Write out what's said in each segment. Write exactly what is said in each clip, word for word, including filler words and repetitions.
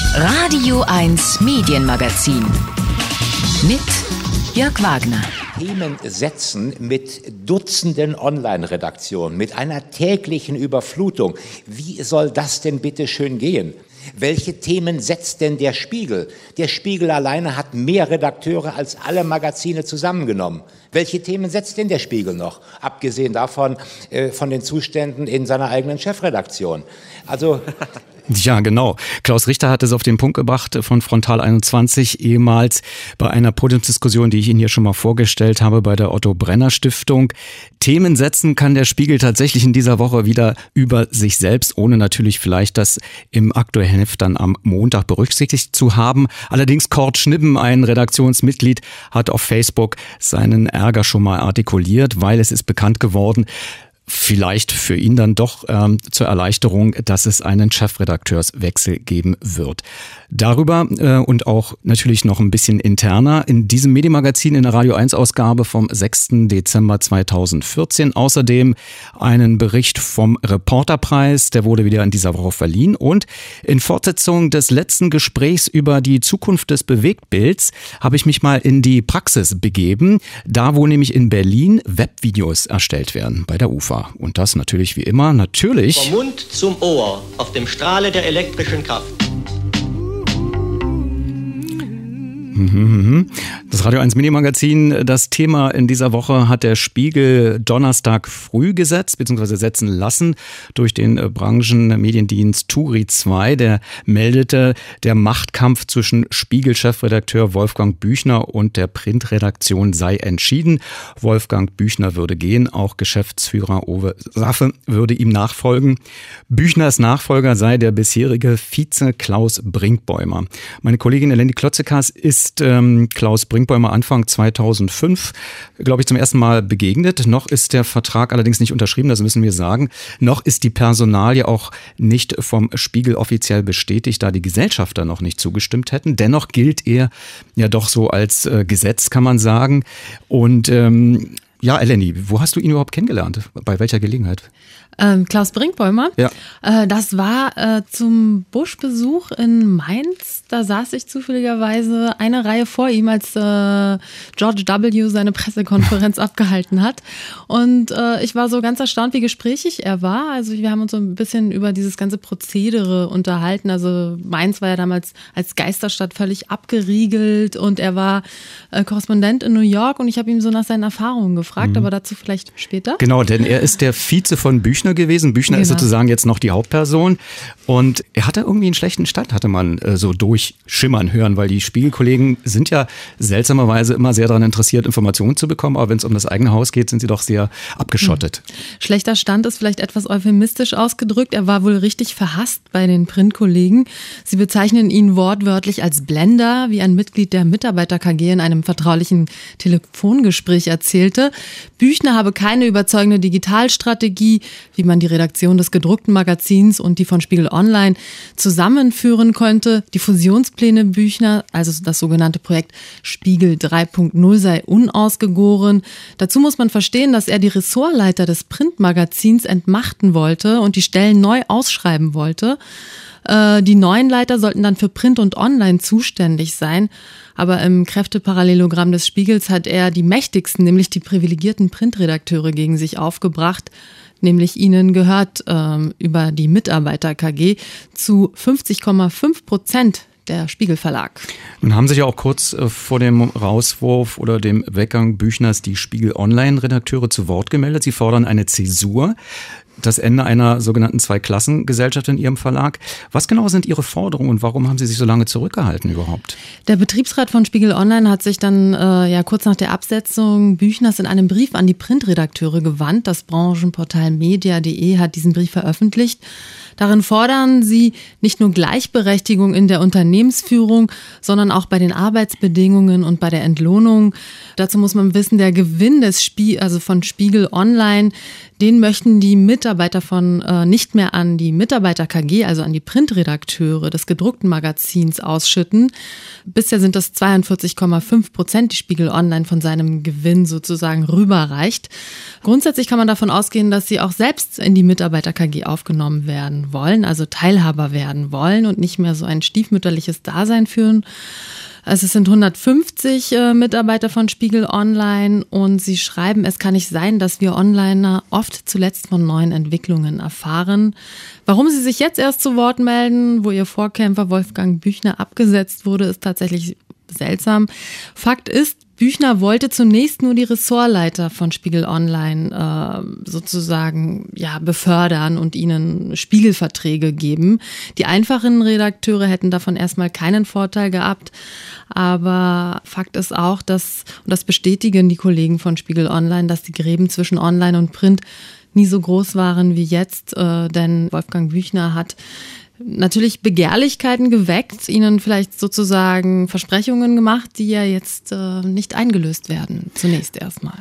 Radio eins Medienmagazin mit Jörg Wagner. Themen setzen mit Dutzenden Online-Redaktionen, mit einer täglichen Überflutung. Wie soll das denn bitte schön gehen? Welche Themen setzt denn der Spiegel? Der Spiegel alleine hat mehr Redakteure als alle Magazine zusammengenommen. Welche Themen setzt denn der Spiegel noch? Abgesehen davon, äh, von den Zuständen in seiner eigenen Chefredaktion. Also... Ja, genau. Klaus Richter hat es auf den Punkt gebracht von Frontal einundzwanzig, ehemals bei einer Podiumsdiskussion, die ich Ihnen hier schon mal vorgestellt habe, bei der Otto-Brenner-Stiftung. Themen setzen kann der Spiegel tatsächlich in dieser Woche wieder über sich selbst, ohne natürlich vielleicht das im aktuellen Heft dann am Montag berücksichtigt zu haben. Allerdings Kurt Schnippen, ein Redaktionsmitglied, hat auf Facebook seinen Ärger schon mal artikuliert, weil es ist bekannt geworden, vielleicht für ihn dann doch ähm, zur Erleichterung, dass es einen Chefredakteurswechsel geben wird. Darüber äh, und auch natürlich noch ein bisschen interner in diesem Medienmagazin in der Radio eins Ausgabe vom sechsten Dezember zweitausendvierzehn. Außerdem einen Bericht vom Reporterpreis, der wurde wieder in dieser Woche verliehen. Und in Fortsetzung des letzten Gesprächs über die Zukunft des Bewegtbilds habe ich mich mal in die Praxis begeben, da wo nämlich in Berlin Webvideos erstellt werden bei der U F A. Und das natürlich wie immer, natürlich... Vom Mund zum Ohr, auf dem Strahle der elektrischen Kraft. Das Radio eins Medienmagazin, das Thema in dieser Woche hat der Spiegel Donnerstag früh gesetzt, beziehungsweise setzen lassen durch den Branchenmediendienst Turi zwei. Der meldete, der Machtkampf zwischen Spiegel-Chefredakteur Wolfgang Büchner und der Printredaktion sei entschieden. Wolfgang Büchner würde gehen, auch Geschäftsführer Uwe Saffe würde ihm nachfolgen. Büchners Nachfolger sei der bisherige Vize Klaus Brinkbäumer. Meine Kollegin Eleni Klotzekas ist ähm, Klaus Brinkbäumer Anfang zweitausendfünf, glaube ich, zum ersten Mal begegnet. Noch ist der Vertrag allerdings nicht unterschrieben, das müssen wir sagen. Noch ist die Personalie auch nicht vom Spiegel offiziell bestätigt, da die Gesellschafter noch nicht zugestimmt hätten. Dennoch gilt er ja doch so als äh, Gesetz, kann man sagen. Und ähm, ja, Eleni, wo hast du ihn überhaupt kennengelernt? Bei welcher Gelegenheit? Ähm, Klaus Brinkbäumer, ja. äh, das war äh, zum Busch-Besuch in Mainz. Da saß ich zufälligerweise eine Reihe vor ihm, als äh, George W. seine Pressekonferenz abgehalten hat. Und äh, ich war so ganz erstaunt, wie gesprächig er war. Also wir haben uns so ein bisschen über dieses ganze Prozedere unterhalten. Also Mainz war ja damals als Geisterstadt völlig abgeriegelt und er war äh, Korrespondent in New York und ich habe ihm so nach seinen Erfahrungen gefragt, mhm. aber dazu vielleicht später. Genau, denn er ist der Vize von Büchner gewesen. Büchner genau. ist sozusagen jetzt noch die Hauptperson und er hatte irgendwie einen schlechten Stand, hatte man äh, so durchschimmern hören, weil die Spiegelkollegen sind ja seltsamerweise immer sehr daran interessiert, Informationen zu bekommen, aber wenn es um das eigene Haus geht, sind sie doch sehr abgeschottet. Hm. Schlechter Stand ist vielleicht etwas euphemistisch ausgedrückt. Er war wohl richtig verhasst bei den Printkollegen. Sie bezeichnen ihn wortwörtlich als Blender, wie ein Mitglied der Mitarbeiter-K G in einem vertraulichen Telefongespräch erzählte. Büchner habe keine überzeugende Digitalstrategie, wie man die Redaktion des gedruckten Magazins und die von Spiegel Online zusammenführen könnte. Die Fusionspläne Büchner, also das sogenannte Projekt Spiegel drei Punkt null, sei unausgegoren. Dazu muss man verstehen, dass er die Ressortleiter des Printmagazins entmachten wollte und die Stellen neu ausschreiben wollte. Die neuen Leiter sollten dann für Print und Online zuständig sein. Aber im Kräfteparallelogramm des Spiegels hat er die mächtigsten, nämlich die privilegierten Printredakteure gegen sich aufgebracht. Nämlich ihnen gehört ähm, über die Mitarbeiter-K G zu fünfzig Komma fünf Prozent der Spiegel Verlag. Nun haben sich ja auch kurz äh, vor dem Rauswurf oder dem Weggang Büchners die Spiegel Online-Redakteure zu Wort gemeldet. Sie fordern eine Zäsur, das Ende einer sogenannten Zweiklassengesellschaft in Ihrem Verlag. Was genau sind Ihre Forderungen und warum haben Sie sich so lange zurückgehalten überhaupt? Der Betriebsrat von Spiegel Online hat sich dann äh, ja kurz nach der Absetzung Büchners in einem Brief an die Printredakteure gewandt. Das Branchenportal media punkt de hat diesen Brief veröffentlicht. Darin fordern sie nicht nur Gleichberechtigung in der Unternehmensführung, sondern auch bei den Arbeitsbedingungen und bei der Entlohnung. Dazu muss man wissen, der Gewinn des Spie- also von Spiegel Online, den möchten die Mitarbeiter Mitarbeiter von äh, nicht mehr an die Mitarbeiter-K G, also an die Printredakteure des gedruckten Magazins ausschütten. Bisher sind das zweiundvierzig Komma fünf Prozent, die Spiegel Online von seinem Gewinn sozusagen rüberreicht. Grundsätzlich kann man davon ausgehen, dass sie auch selbst in die Mitarbeiter-K G aufgenommen werden wollen, also Teilhaber werden wollen und nicht mehr so ein stiefmütterliches Dasein führen. Also es sind hundertfünfzig äh, Mitarbeiter von Spiegel Online und sie schreiben, es kann nicht sein, dass wir Onliner oft zuletzt von neuen Entwicklungen erfahren. Warum sie sich jetzt erst zu Wort melden, wo ihr Vorkämpfer Wolfgang Büchner abgesetzt wurde, ist tatsächlich seltsam. Fakt ist, Büchner wollte zunächst nur die Ressortleiter von Spiegel Online äh, sozusagen ja, befördern und ihnen Spiegelverträge geben. Die einfachen Redakteure hätten davon erstmal keinen Vorteil gehabt. Aber Fakt ist auch, dass, und das bestätigen die Kollegen von Spiegel Online, dass die Gräben zwischen Online und Print nie so groß waren wie jetzt. Äh, denn Wolfgang Büchner hat natürlich Begehrlichkeiten geweckt, ihnen vielleicht sozusagen Versprechungen gemacht, die ja jetzt äh, nicht eingelöst werden, zunächst erstmal.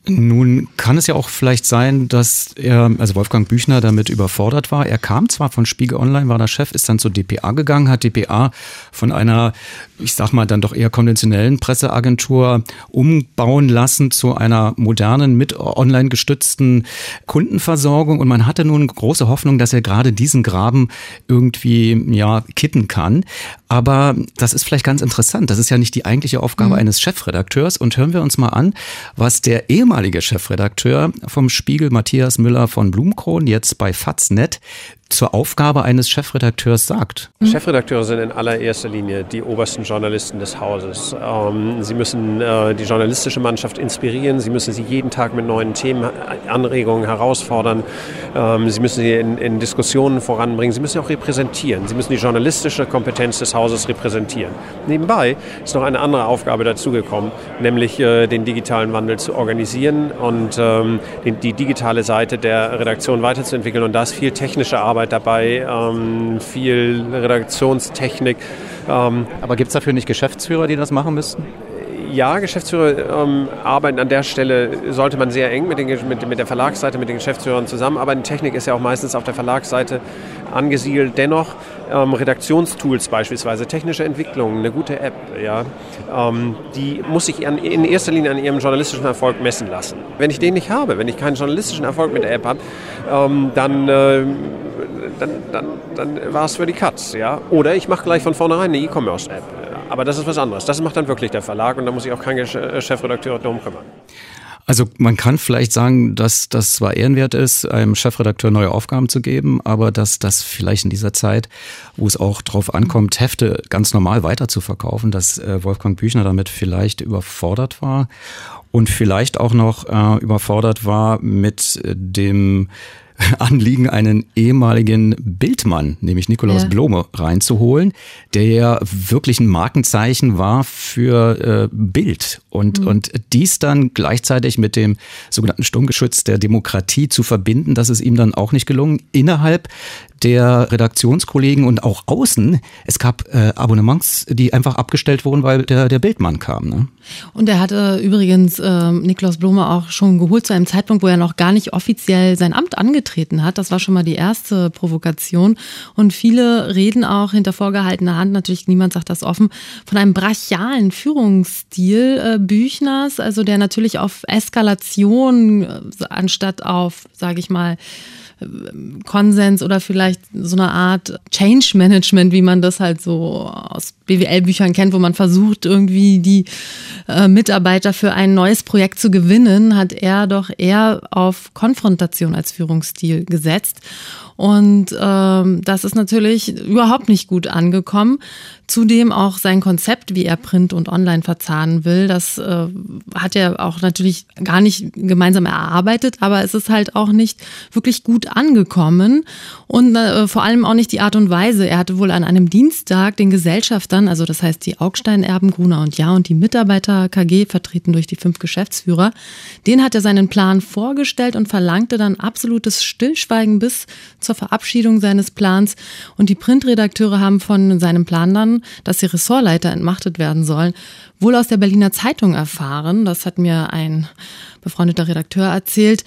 Nun kann es ja auch vielleicht sein, dass er, also Wolfgang Büchner damit überfordert war. Er kam zwar von Spiegel Online, war der Chef, ist dann zur D P A gegangen, hat D P A von einer, ich sag mal, dann doch eher konventionellen Presseagentur umbauen lassen zu einer modernen, mit online gestützten Kundenversorgung. Und man hatte nun große Hoffnung, dass er gerade diesen Graben irgendwie, ja, kitten kann. Aber das ist vielleicht ganz interessant. Das ist ja nicht die eigentliche Aufgabe mhm. eines Chefredakteurs. Und hören wir uns mal an, was der ehemalige Chefredakteur vom Spiegel, Matthias Müller von Blumkron, jetzt bei Faznet, zur Aufgabe eines Chefredakteurs sagt. Chefredakteure sind in allererster Linie die obersten Journalisten des Hauses. Ähm, sie müssen äh, die journalistische Mannschaft inspirieren, sie müssen sie jeden Tag mit neuen Themen, Anregungen herausfordern, ähm, sie müssen sie in, in Diskussionen voranbringen, sie müssen auch repräsentieren, sie müssen die journalistische Kompetenz des Hauses repräsentieren. Nebenbei ist noch eine andere Aufgabe dazugekommen, nämlich äh, den digitalen Wandel zu organisieren und ähm, die, die digitale Seite der Redaktion weiterzuentwickeln, und da ist viel technische Arbeit dabei, ähm, viel Redaktionstechnik. Ähm, Aber gibt es dafür nicht Geschäftsführer, die das machen müssten? Ja, Geschäftsführer ähm, arbeiten an der Stelle, sollte man sehr eng mit, den, mit, mit der Verlagsseite, mit den Geschäftsführern zusammenarbeiten. Technik ist ja auch meistens auf der Verlagsseite angesiedelt. Dennoch ähm, Redaktionstools beispielsweise, technische Entwicklung, eine gute App, ja, ähm, die muss sich an, in erster Linie an ihrem journalistischen Erfolg messen lassen. Wenn ich den nicht habe, wenn ich keinen journalistischen Erfolg mit der App habe, ähm, dann... Äh, dann, dann, dann war es für die Katz, ja. Oder ich mache gleich von vornherein eine E-Commerce-App. Aber das ist was anderes. Das macht dann wirklich der Verlag und da muss sich auch kein Chefredakteur darum kümmern. Also man kann vielleicht sagen, dass das zwar ehrenwert ist, einem Chefredakteur neue Aufgaben zu geben, aber dass das vielleicht in dieser Zeit, wo es auch drauf ankommt, Hefte ganz normal weiter zu verkaufen, dass Wolfgang Büchner damit vielleicht überfordert war und vielleicht auch noch äh, überfordert war mit dem Anliegen, einen ehemaligen Bildmann, nämlich Nikolaus ja. Blome, reinzuholen, der ja wirklich ein Markenzeichen war für äh, Bild. Und, mhm. und dies dann gleichzeitig mit dem sogenannten Sturmgeschütz der Demokratie zu verbinden, das ist ihm dann auch nicht gelungen. Innerhalb der Redaktionskollegen und auch außen, es gab äh, Abonnements, die einfach abgestellt wurden, weil der, der Bildmann kam. Ne? Und er hatte übrigens äh, Nikolaus Blome auch schon geholt zu einem Zeitpunkt, wo er noch gar nicht offiziell sein Amt angetreten hat. Das war schon mal die erste Provokation. Und viele reden auch hinter vorgehaltener Hand, natürlich niemand sagt das offen, von einem brachialen Führungsstil äh, Büchners, also der natürlich auf Eskalation äh, anstatt auf, sage ich mal, Konsens oder vielleicht so eine Art Change Management, wie man das halt so aus B W L-Büchern kennt, wo man versucht, irgendwie die äh, Mitarbeiter für ein neues Projekt zu gewinnen, hat er doch eher auf Konfrontation als Führungsstil gesetzt. Und ähm, das ist natürlich überhaupt nicht gut angekommen. Zudem auch sein Konzept, wie er Print und Online verzahnen will, das äh, hat er auch natürlich gar nicht gemeinsam erarbeitet, aber es ist halt auch nicht wirklich gut angekommen und äh, vor allem auch nicht die Art und Weise. Er hatte wohl an einem Dienstag den Gesellschaftern, also das heißt die Augstein-Erben, Gruner und Jahr und die Mitarbeiter-K G, vertreten durch die fünf Geschäftsführer, den hat er seinen Plan vorgestellt und verlangte dann absolutes Stillschweigen bis zur Verabschiedung seines Plans. Und die Printredakteure haben von seinem Plan dann, dass die Ressortleiter entmachtet werden sollen, wohl aus der Berliner Zeitung erfahren. Das hat mir ein befreundeter Redakteur erzählt.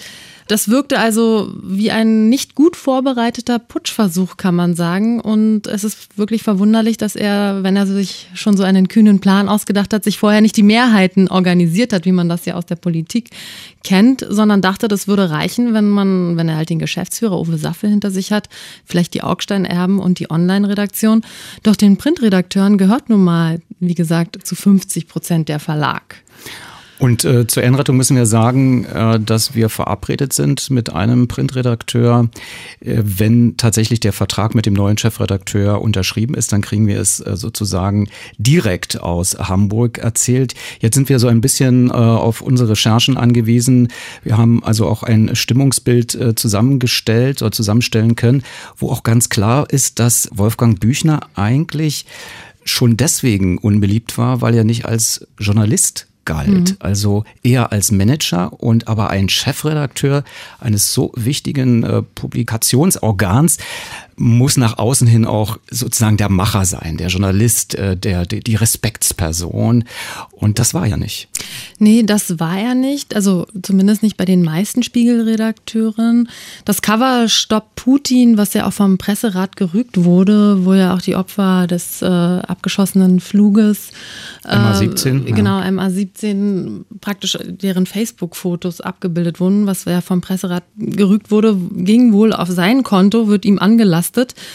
Das wirkte also wie ein nicht gut vorbereiteter Putschversuch, kann man sagen. Und es ist wirklich verwunderlich, dass er, wenn er sich schon so einen kühnen Plan ausgedacht hat, sich vorher nicht die Mehrheiten organisiert hat, wie man das ja aus der Politik kennt, sondern dachte, das würde reichen, wenn man, wenn er halt den Geschäftsführer Uwe Saffel hinter sich hat, vielleicht die Augstein-Erben und die Online-Redaktion. Doch den Printredakteuren gehört nun mal, wie gesagt, zu fünfzig Prozent der Verlag. Und äh, zur Ehrenrettung müssen wir sagen, äh, dass wir verabredet sind mit einem Printredakteur. Äh, wenn tatsächlich der Vertrag mit dem neuen Chefredakteur unterschrieben ist, dann kriegen wir es äh, sozusagen direkt aus Hamburg erzählt. Jetzt sind wir so ein bisschen äh, auf unsere Recherchen angewiesen. Wir haben also auch ein Stimmungsbild äh, zusammengestellt oder zusammenstellen können, wo auch ganz klar ist, dass Wolfgang Büchner eigentlich schon deswegen unbeliebt war, weil er nicht als Journalist galt, mhm. also eher als Manager und aber ein Chefredakteur eines so wichtigen äh, Publikationsorgans muss nach außen hin auch sozusagen der Macher sein, der Journalist, äh, der, der die Respektsperson, und das war er nicht. Nee, das war er nicht, also zumindest nicht bei den meisten Spiegelredakteuren. Das Cover Stopp Putin, was ja auch vom Presserat gerügt wurde, wo ja auch die Opfer des äh, abgeschossenen Fluges äh, M A siebzehn, genau, ja. M A siebzehn, praktisch deren Facebook-Fotos abgebildet wurden, was ja vom Presserat gerügt wurde, ging wohl auf sein Konto, wird ihm angelastet.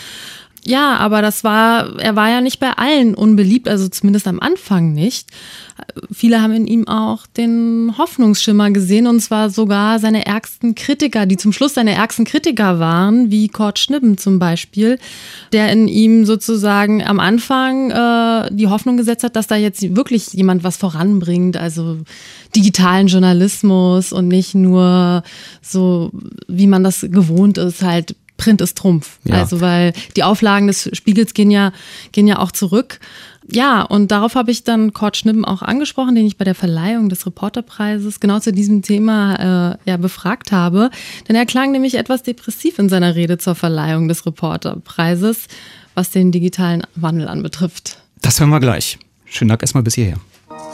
Ja, aber das war, er war ja nicht bei allen unbeliebt, also zumindest am Anfang nicht. Viele haben in ihm auch den Hoffnungsschimmer gesehen, und zwar sogar seine ärgsten Kritiker, die zum Schluss seine ärgsten Kritiker waren, wie Kurt Schnippen zum Beispiel, der in ihm sozusagen am Anfang äh, die Hoffnung gesetzt hat, dass da jetzt wirklich jemand was voranbringt, also digitalen Journalismus und nicht nur so, wie man das gewohnt ist, halt Print ist Trumpf. Ja. Also weil die Auflagen des Spiegels gehen ja, gehen ja auch zurück. Ja, und darauf habe ich dann Kurt Schnippen auch angesprochen, den ich bei der Verleihung des Reporterpreises genau zu diesem Thema äh, ja, befragt habe. Denn er klang nämlich etwas depressiv in seiner Rede zur Verleihung des Reporterpreises, was den digitalen Wandel anbetrifft. Das hören wir gleich. Schönen Dank erstmal bis hierher.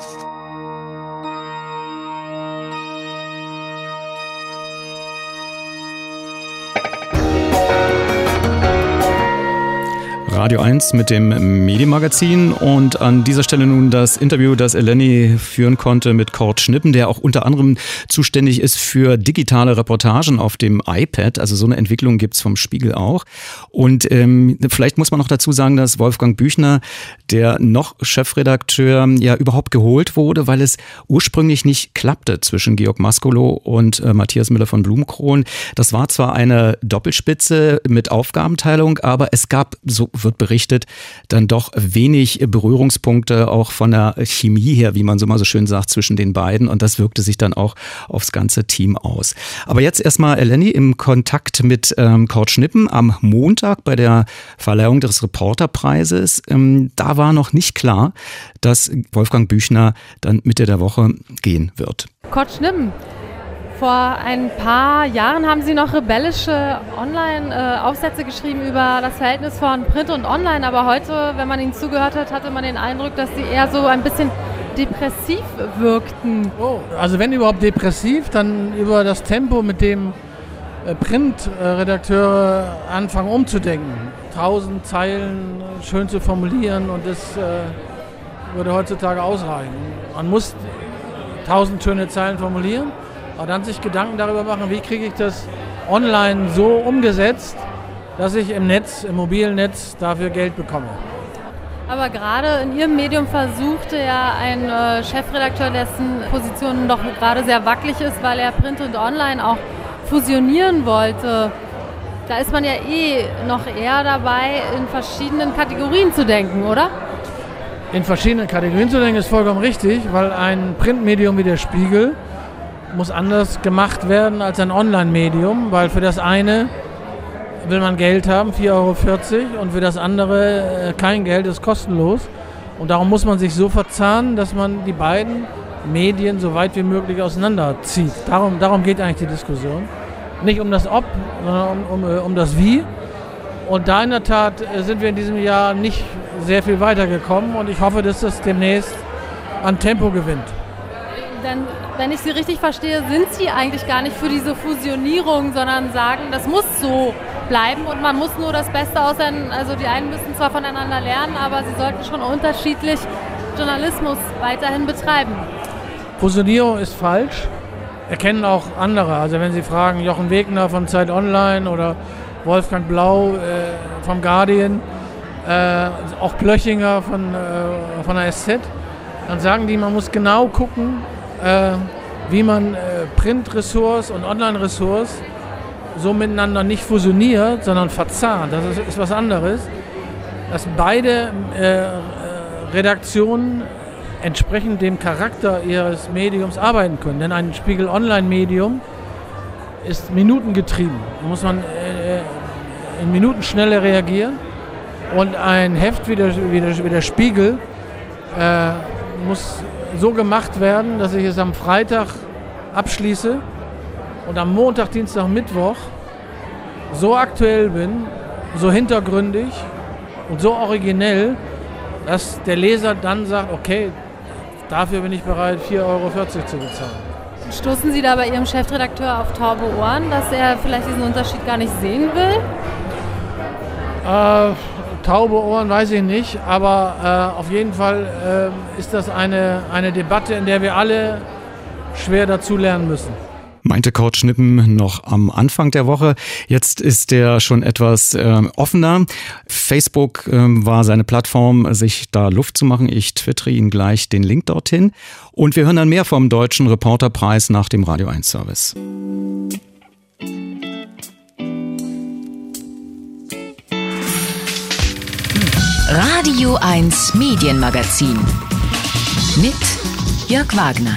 Radio eins mit dem Medienmagazin, und an dieser Stelle nun das Interview, das Eleni führen konnte mit Kurt Schnippen, der auch unter anderem zuständig ist für digitale Reportagen auf dem iPad. Also so eine Entwicklung gibt's vom Spiegel auch. Und ähm, vielleicht muss man noch dazu sagen, dass Wolfgang Büchner, der noch Chefredakteur, ja überhaupt geholt wurde, weil es ursprünglich nicht klappte zwischen Georg Maskolo und äh, Matthias Müller von Blumenkron. Das war zwar eine Doppelspitze mit Aufgabenteilung, aber es gab, so wird berichtet, dann doch wenig Berührungspunkte auch von der Chemie her, wie man so mal so schön sagt, zwischen den beiden, und das wirkte sich dann auch aufs ganze Team aus. Aber jetzt erstmal Eleni im Kontakt mit ähm, Kurt Schnippen am Montag bei der Verleihung des Reporterpreises. Ähm, da war noch nicht klar, dass Wolfgang Büchner dann Mitte der Woche gehen wird. Kurt Schnippen, vor ein paar Jahren haben Sie noch rebellische Online-Aufsätze geschrieben über das Verhältnis von Print und Online, aber heute, wenn man Ihnen zugehört hat, hatte man den Eindruck, dass Sie eher so ein bisschen depressiv wirkten. Oh, also wenn überhaupt depressiv, dann über das Tempo, mit dem Printredakteure anfangen umzudenken. Tausend Zeilen schön zu formulieren, und das äh, würde heutzutage ausreichen. Man muss tausend schöne Zeilen formulieren, aber dann sich Gedanken darüber machen, wie kriege ich das online so umgesetzt, dass ich im Netz, im mobilen Netz dafür Geld bekomme. Aber gerade in Ihrem Medium versuchte ja ein äh, Chefredakteur, dessen Position doch gerade sehr wackelig ist, weil er Print und Online auch fusionieren wollte. Da ist man ja eh noch eher dabei, in verschiedenen Kategorien zu denken, oder? In verschiedenen Kategorien zu denken ist vollkommen richtig, weil ein Printmedium wie der Spiegel muss anders gemacht werden als ein Online-Medium, weil für das eine will man Geld haben, vier Euro vierzig, und für das andere kein Geld, ist kostenlos. Und darum muss man sich so verzahnen, dass man die beiden Medien so weit wie möglich auseinanderzieht. Darum, darum geht eigentlich die Diskussion. Nicht um das Ob, sondern um, um, um das Wie. Und da in der Tat sind wir in diesem Jahr nicht sehr viel weitergekommen, und ich hoffe, dass das demnächst an Tempo gewinnt. Denn wenn ich Sie richtig verstehe, sind Sie eigentlich gar nicht für diese Fusionierung, sondern sagen, das muss so bleiben und man muss nur das Beste auseinander, also die einen müssen zwar voneinander lernen, aber sie sollten schon unterschiedlich Journalismus weiterhin betreiben. Fusionierung ist falsch, erkennen auch andere. Also wenn Sie fragen, Jochen Wegner von Zeit Online oder Wolfgang Blau äh, vom Guardian, äh, auch Plöchinger von, äh, von der S Z, dann sagen die, man muss genau gucken, äh, wie man äh, Print-Ressorts und Online-Ressorts so miteinander nicht fusioniert, sondern verzahnt. Das ist, ist was anderes. Dass beide äh, Redaktionen entsprechend dem Charakter ihres Mediums arbeiten können. Denn ein Spiegel-Online-Medium ist minutengetrieben. Da muss man äh, in Minuten schneller reagieren. Und ein Heft wie der, wie der, wie der Spiegel äh, muss so gemacht werden, dass ich es am Freitag abschließe und am Montag, Dienstag, Mittwoch so aktuell bin, so hintergründig und so originell, dass der Leser dann sagt, okay, dafür bin ich bereit, vier Euro vierzig zu bezahlen. Stoßen Sie da bei Ihrem Chefredakteur auf taube Ohren, dass er vielleicht diesen Unterschied gar nicht sehen will? Äh, taube Ohren weiß ich nicht, aber äh, auf jeden Fall äh, ist das eine, eine Debatte, in der wir alle schwer dazulernen müssen. Meinte Kurt Schnippen noch am Anfang der Woche. Jetzt ist er schon etwas äh, offener. Facebook äh, war seine Plattform, sich da Luft zu machen. Ich twittere Ihnen gleich den Link dorthin. Und wir hören dann mehr vom Deutschen Reporterpreis nach dem Radio eins Service. Radio eins Medienmagazin mit Jörg Wagner.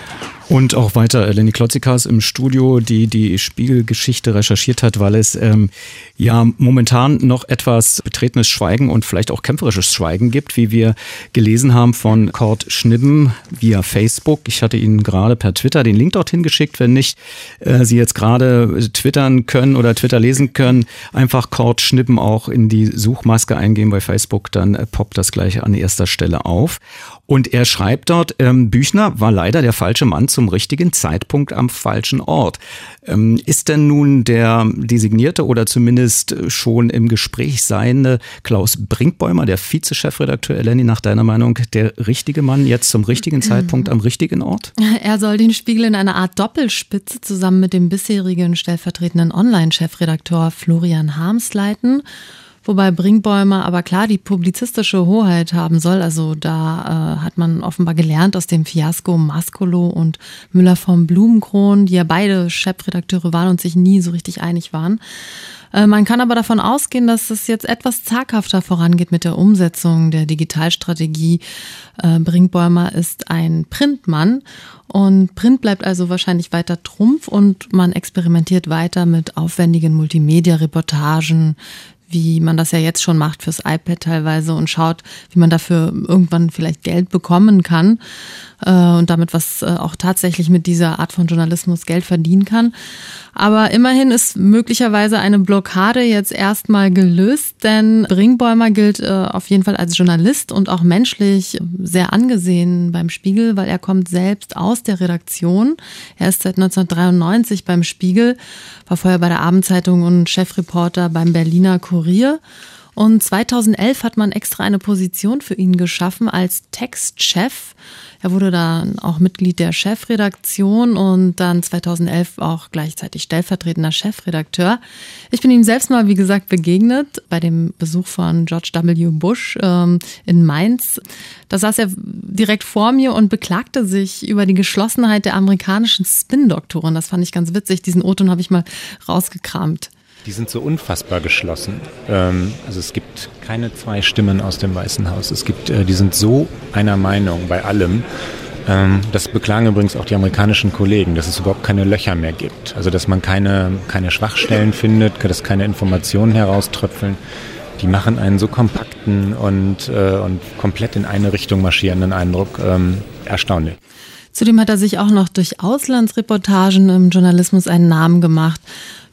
Und auch weiter Lenny Klotzikas im Studio, die die Spiegelgeschichte recherchiert hat, weil es ähm, ja momentan noch etwas betretenes Schweigen und vielleicht auch kämpferisches Schweigen gibt, wie wir gelesen haben von Kurt Schnippen via Facebook. Ich hatte Ihnen gerade per Twitter den Link dorthin geschickt. Wenn nicht äh, Sie jetzt gerade twittern können oder Twitter lesen können, einfach Kurt Schnippen auch in die Suchmaske eingeben bei Facebook, dann äh, poppt das gleich an erster Stelle auf. Und er schreibt dort, ähm, Büchner war leider der falsche Mann zum richtigen Zeitpunkt am falschen Ort. Ähm, ist denn nun der designierte oder zumindest schon im Gespräch seiende Klaus Brinkbäumer, der Vize-Chefredakteur, Eleni, nach deiner Meinung der richtige Mann jetzt zum richtigen Zeitpunkt am richtigen Ort? Er soll den Spiegel in einer Art Doppelspitze zusammen mit dem bisherigen stellvertretenden Online-Chefredakteur Florian Harms leiten. Wobei Brinkbäumer aber klar die publizistische Hoheit haben soll. Also da äh, hat man offenbar gelernt aus dem Fiasko Maskolo und Müller vom Blumenkron, die ja beide Chefredakteure waren und sich nie so richtig einig waren. Äh, man kann aber davon ausgehen, dass es jetzt etwas zaghafter vorangeht mit der Umsetzung der Digitalstrategie. Äh, Brinkbäumer ist ein Printmann und Print bleibt also wahrscheinlich weiter Trumpf und man experimentiert weiter mit aufwendigen Multimedia-Reportagen, wie man das ja jetzt schon macht fürs iPad teilweise und schaut, wie man dafür irgendwann vielleicht Geld bekommen kann äh, und damit was äh, auch tatsächlich mit dieser Art von Journalismus Geld verdienen kann. Aber immerhin ist möglicherweise eine Blockade jetzt erstmal gelöst, denn Brinkbäumer gilt äh, auf jeden Fall als Journalist und auch menschlich sehr angesehen beim Spiegel, weil er kommt selbst aus der Redaktion. Er ist seit neunzehnhundertdreiundneunzig beim Spiegel, war vorher bei der Abendzeitung und Chefreporter beim Berliner Kurier. Und zweitausendelf hat man extra eine Position für ihn geschaffen als Textchef. Er wurde dann auch Mitglied der Chefredaktion und dann zweitausendelf auch gleichzeitig stellvertretender Chefredakteur. Ich bin ihm selbst mal, wie gesagt, begegnet bei dem Besuch von George W. Bush ähm, in Mainz. Da saß er direkt vor mir und beklagte sich über die Geschlossenheit der amerikanischen Spin-Doktoren. Das fand ich ganz witzig. Diesen O-Ton habe ich mal rausgekramt. Die sind so unfassbar geschlossen. Ähm, also es gibt keine zwei Stimmen aus dem Weißen Haus. Es gibt, äh, die sind so einer Meinung bei allem. Ähm, das beklagen übrigens auch die amerikanischen Kollegen, dass es überhaupt keine Löcher mehr gibt. Also dass man keine, keine Schwachstellen findet, dass keine Informationen herauströpfeln. Die machen einen so kompakten und, äh, und komplett in eine Richtung marschierenden Eindruck. Ähm, erstaunlich. Zudem hat er sich auch noch durch Auslandsreportagen im Journalismus einen Namen gemacht.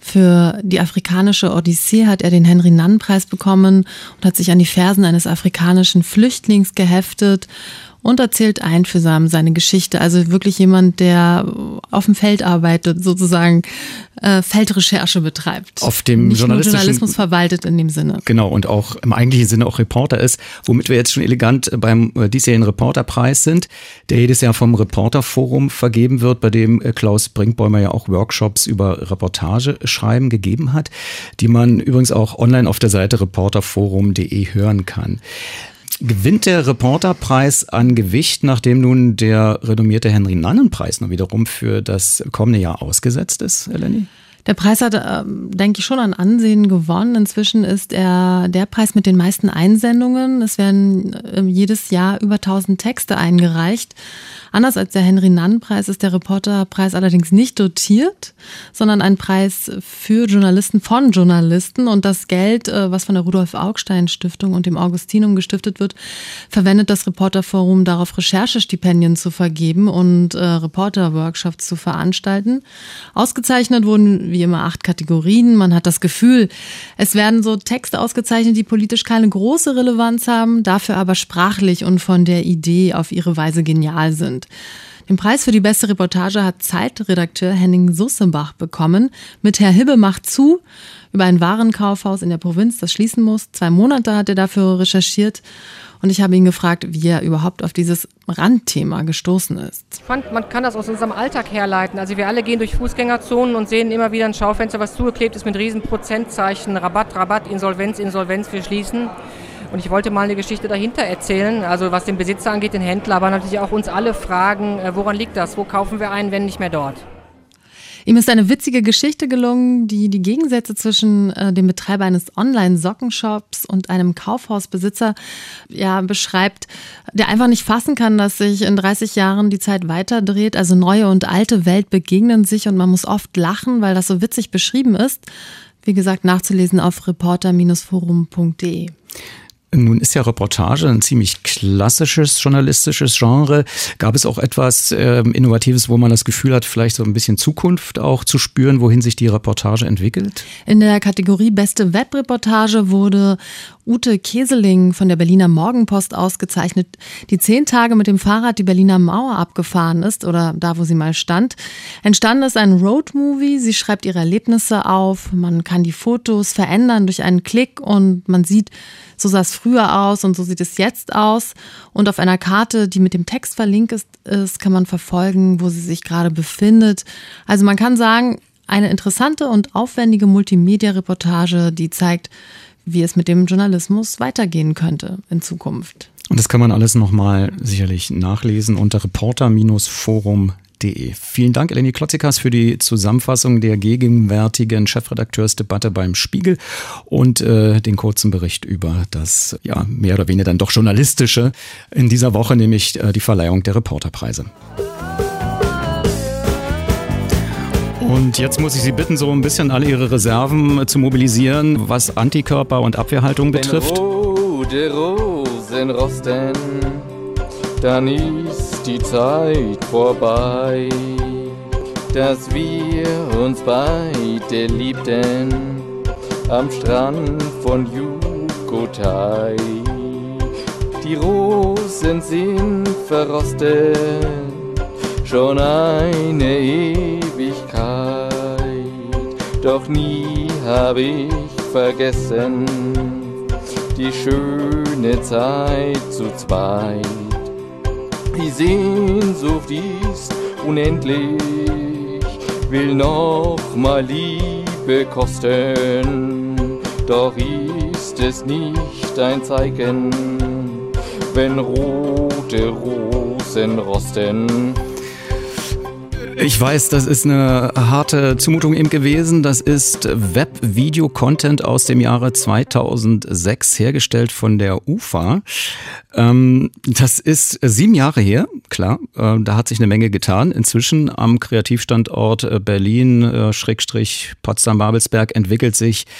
Für die afrikanische Odyssee hat er den Henry-Nannen-Preis bekommen und hat sich an die Fersen eines afrikanischen Flüchtlings geheftet und erzählt einfühlsam seine Geschichte. Also wirklich jemand, der auf dem Feld arbeitet, sozusagen äh, Feldrecherche betreibt. Auf dem Nicht journalistischen, nur Journalismus verwaltet in dem Sinne. Genau, und auch im eigentlichen Sinne auch Reporter ist, womit wir jetzt schon elegant beim diesjährigen Reporterpreis sind, der jedes Jahr vom Reporterforum vergeben wird, bei dem Klaus Brinkbäumer ja auch Workshops über Reportageschreiben gegeben hat, die man übrigens auch online auf der Seite reporterforum punkt de hören kann. Gewinnt der Reporterpreis an Gewicht, nachdem nun der renommierte Henry-Nannen-Preis noch wiederum für das kommende Jahr ausgesetzt ist, Eleni? Der Preis hat, äh, denke ich, schon an Ansehen gewonnen. Inzwischen ist er der Preis mit den meisten Einsendungen. Es werden äh, jedes Jahr über tausend Texte eingereicht. Anders als der Henry-Nannen-Preis ist der Reporterpreis allerdings nicht dotiert, sondern ein Preis für Journalisten von Journalisten. Und das Geld, äh, was von der Rudolf-Augstein-Stiftung und dem Augustinum gestiftet wird, verwendet das Reporterforum darauf, Recherchestipendien zu vergeben und äh, Reporter-Workshops zu veranstalten. Ausgezeichnet wurden wie immer acht Kategorien. Man hat das Gefühl, es werden so Texte ausgezeichnet, die politisch keine große Relevanz haben, dafür aber sprachlich und von der Idee auf ihre Weise genial sind. Den Preis für die beste Reportage hat Zeitredakteur Henning Sussebach bekommen mit Herr Hibbe macht zu über ein Warenkaufhaus in der Provinz, das schließen muss. Zwei Monate hat er dafür recherchiert und ich habe ihn gefragt, wie er überhaupt auf dieses Randthema gestoßen ist. Ich fand, man kann das aus unserem Alltag herleiten. Also wir alle gehen durch Fußgängerzonen und sehen immer wieder ein Schaufenster, was zugeklebt ist mit riesen Prozentzeichen, Rabatt, Rabatt, Insolvenz, Insolvenz, wir schließen. Und ich wollte mal eine Geschichte dahinter erzählen, also was den Besitzer angeht, den Händler, aber natürlich auch uns alle fragen, woran liegt das? Wo kaufen wir ein, wenn nicht mehr dort? Ihm ist eine witzige Geschichte gelungen, die die Gegensätze zwischen äh, dem Betreiber eines Online-Sockenshops und einem Kaufhausbesitzer ja, beschreibt, der einfach nicht fassen kann, dass sich in dreißig Jahren die Zeit weiterdreht. Also neue und alte Welt begegnen sich und man muss oft lachen, weil das so witzig beschrieben ist. Wie gesagt, nachzulesen auf reporter forum punkt de. Nun ist ja Reportage ein ziemlich klassisches journalistisches Genre. Gab es auch etwas äh, Innovatives, wo man das Gefühl hat, vielleicht so ein bisschen Zukunft auch zu spüren, wohin sich die Reportage entwickelt? In der Kategorie Beste Webreportage wurde Ute Keseling von der Berliner Morgenpost ausgezeichnet, die zehn Tage mit dem Fahrrad die Berliner Mauer abgefahren ist oder da, wo sie mal stand. Entstanden ist ein Roadmovie. Sie schreibt ihre Erlebnisse auf. Man kann die Fotos verändern durch einen Klick und man sieht, so sah es früher aus und so sieht es jetzt aus. Und auf einer Karte, die mit dem Text verlinkt ist, ist, kann man verfolgen, wo sie sich gerade befindet. Also man kann sagen, eine interessante und aufwendige Multimedia-Reportage, die zeigt, wie es mit dem Journalismus weitergehen könnte in Zukunft. Und das kann man alles nochmal sicherlich nachlesen unter reporter forum punkt de. Vielen Dank, Eleni Klotzikas, für die Zusammenfassung der gegenwärtigen Chefredakteursdebatte beim Spiegel und äh, den kurzen Bericht über das ja mehr oder weniger dann doch Journalistische in dieser Woche, nämlich äh, die Verleihung der Reporterpreise. Und jetzt muss ich Sie bitten, so ein bisschen alle Ihre Reserven zu mobilisieren, was Antikörper und Abwehrhaltung betrifft. Wenn rote Rosen rosten, dann ist die Zeit vorbei, dass wir uns beide liebten am Strand von Yucatán. Die Rosen sind verrostet, schon eine Ewigkeit, doch nie hab ich vergessen die schöne Zeit zu zweit. Die Sehnsucht ist unendlich, will noch mal Liebe kosten, doch ist es nicht ein Zeichen, wenn rote Rosen rosten. Ich weiß, das ist eine harte Zumutung eben gewesen. Das ist Web-Video-Content aus dem Jahre zweitausendsechs, hergestellt von der U F A. Das ist sieben Jahre her, klar. Da hat sich eine Menge getan. Inzwischen am Kreativstandort Berlin-Potsdam-Babelsberg entwickelt sich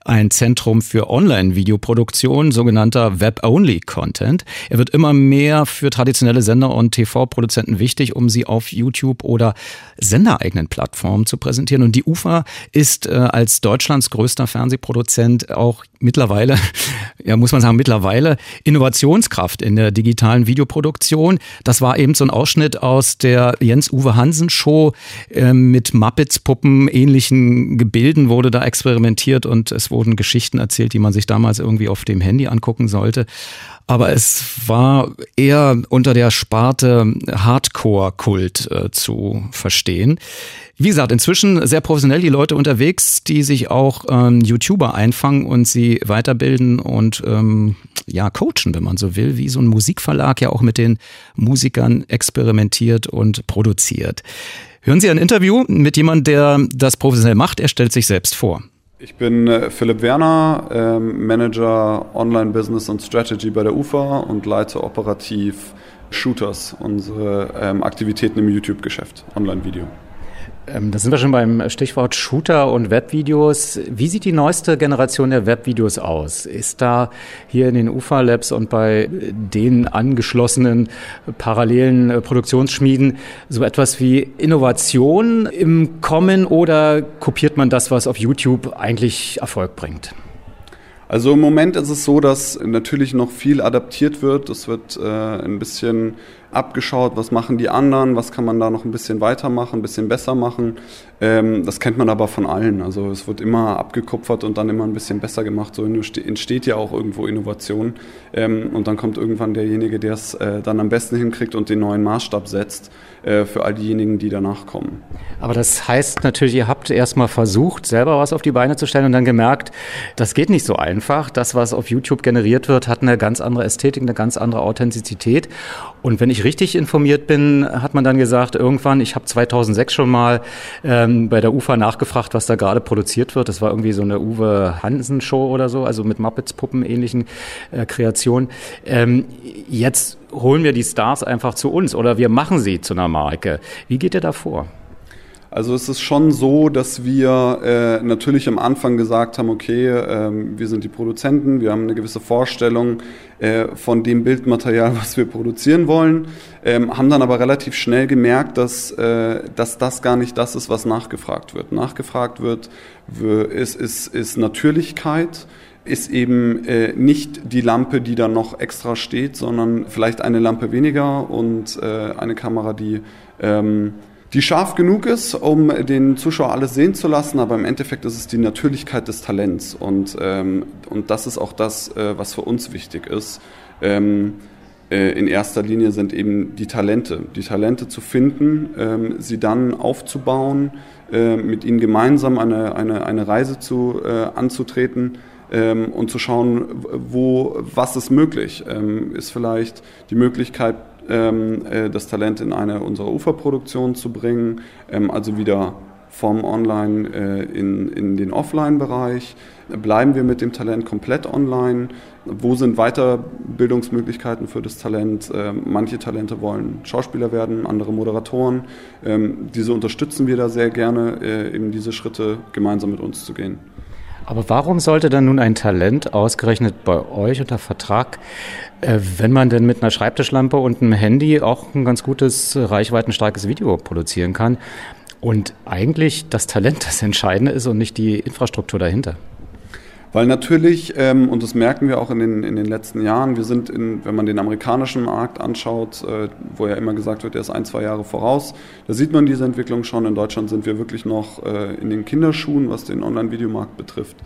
ein Zentrum für Online-Videoproduktion, sogenannter Web-Only-Content. Er wird immer mehr für traditionelle Sender und T V-Produzenten wichtig, um sie auf YouTube oder sendereigenen Plattformen zu präsentieren. Und die U F A ist äh, als Deutschlands größter Fernsehproduzent auch mittlerweile, ja muss man sagen, mittlerweile Innovationskraft in der digitalen Videoproduktion. Das war eben so ein Ausschnitt aus der Jens-Uwe Hansen-Show. Äh, mit Muppets-Puppen, ähnlichen Gebilden wurde da experimentiert und es wurden Geschichten erzählt, die man sich damals irgendwie auf dem Handy angucken sollte. Aber es war eher unter der Sparte Hardcore-Kult äh, zu verstehen. Wie gesagt, inzwischen sehr professionell die Leute unterwegs, die sich auch ähm, YouTuber einfangen und sie weiterbilden und ähm, ja coachen, wenn man so will, wie so ein Musikverlag ja auch mit den Musikern experimentiert und produziert. Hören Sie ein Interview mit jemandem, der das professionell macht. Er stellt sich selbst vor. Ich bin äh, Philipp Werner, äh, Manager Online Business und Strategy bei der U F A und leite operativ Shooters, unsere ähm, Aktivitäten im YouTube-Geschäft, Online-Video. Ähm, da sind wir schon beim Stichwort Shooter und Webvideos. Wie sieht die neueste Generation der Webvideos aus? Ist da hier in den U F A Labs und bei den angeschlossenen parallelen äh, Produktionsschmieden so etwas wie Innovation im Kommen oder kopiert man das, was auf YouTube eigentlich Erfolg bringt? Also im Moment ist es so, dass natürlich noch viel adaptiert wird. Es wird äh, ein bisschen abgeschaut, was machen die anderen, was kann man da noch ein bisschen weitermachen, ein bisschen besser machen. Ähm, das kennt man aber von allen. Also es wird immer abgekupfert und dann immer ein bisschen besser gemacht. So entsteht ja auch irgendwo Innovation. Ähm, und dann kommt irgendwann derjenige, der es äh, dann am besten hinkriegt und den neuen Maßstab setzt äh, für all diejenigen, die danach kommen. Aber das heißt natürlich, ihr habt erstmal versucht, selber was auf die Beine zu stellen und dann gemerkt, das geht nicht so einfach. Das, was auf YouTube generiert wird, hat eine ganz andere Ästhetik, eine ganz andere Authentizität. Und wenn ich richtig informiert bin, hat man dann gesagt, irgendwann, ich habe zweitausendsechs schon mal ähm, bei der U F A nachgefragt, was da gerade produziert wird. Das war irgendwie so eine Uwe Hansen-Show oder so, also mit Muppets-Puppen ähnlichen äh, Kreationen. Ähm, jetzt holen wir die Stars einfach zu uns oder wir machen sie zu einer Marke. Wie geht ihr da vor? Also es ist schon so, dass wir äh, natürlich am Anfang gesagt haben, okay, äh, wir sind die Produzenten, wir haben eine gewisse Vorstellung äh, von dem Bildmaterial, was wir produzieren wollen, äh, haben dann aber relativ schnell gemerkt, dass, äh, dass das gar nicht das ist, was nachgefragt wird. Nachgefragt wird, ist, ist, ist Natürlichkeit, ist eben äh, nicht die Lampe, die da noch extra steht, sondern vielleicht eine Lampe weniger und äh, eine Kamera, die... Ähm, die scharf genug ist, um den Zuschauer alles sehen zu lassen, aber im Endeffekt ist es die Natürlichkeit des Talents und, ähm, und das ist auch das, äh, was für uns wichtig ist. Ähm, äh, in erster Linie sind eben die Talente, die Talente zu finden, ähm, sie dann aufzubauen, äh, mit ihnen gemeinsam eine, eine, eine Reise zu, äh, anzutreten, ähm, und zu schauen, wo, was ist möglich. Ähm, ist vielleicht die Möglichkeit, ähm, äh, das Talent in eine unserer U F A-Produktionen zu bringen, ähm, also wieder vom Online äh, in, in den Offline-Bereich. Bleiben wir mit dem Talent komplett online? Wo sind Weiterbildungsmöglichkeiten für das Talent? Ähm, manche Talente wollen Schauspieler werden, andere Moderatoren. Ähm, diese unterstützen wir da sehr gerne, äh, eben diese Schritte gemeinsam mit uns zu gehen. Aber warum sollte dann nun ein Talent ausgerechnet bei euch unter Vertrag, äh, wenn man denn mit einer Schreibtischlampe und einem Handy auch ein ganz gutes, reichweitenstarkes Video produzieren kann und eigentlich das Talent das Entscheidende ist und nicht die Infrastruktur dahinter? Weil natürlich, ähm, und das merken wir auch in den, in den letzten Jahren, wir sind, in, wenn man den amerikanischen Markt anschaut, äh, wo ja immer gesagt wird, der ist ein, zwei Jahre voraus, da sieht man diese Entwicklung schon. In Deutschland sind wir wirklich noch äh, in den Kinderschuhen, was den Online-Videomarkt betrifft.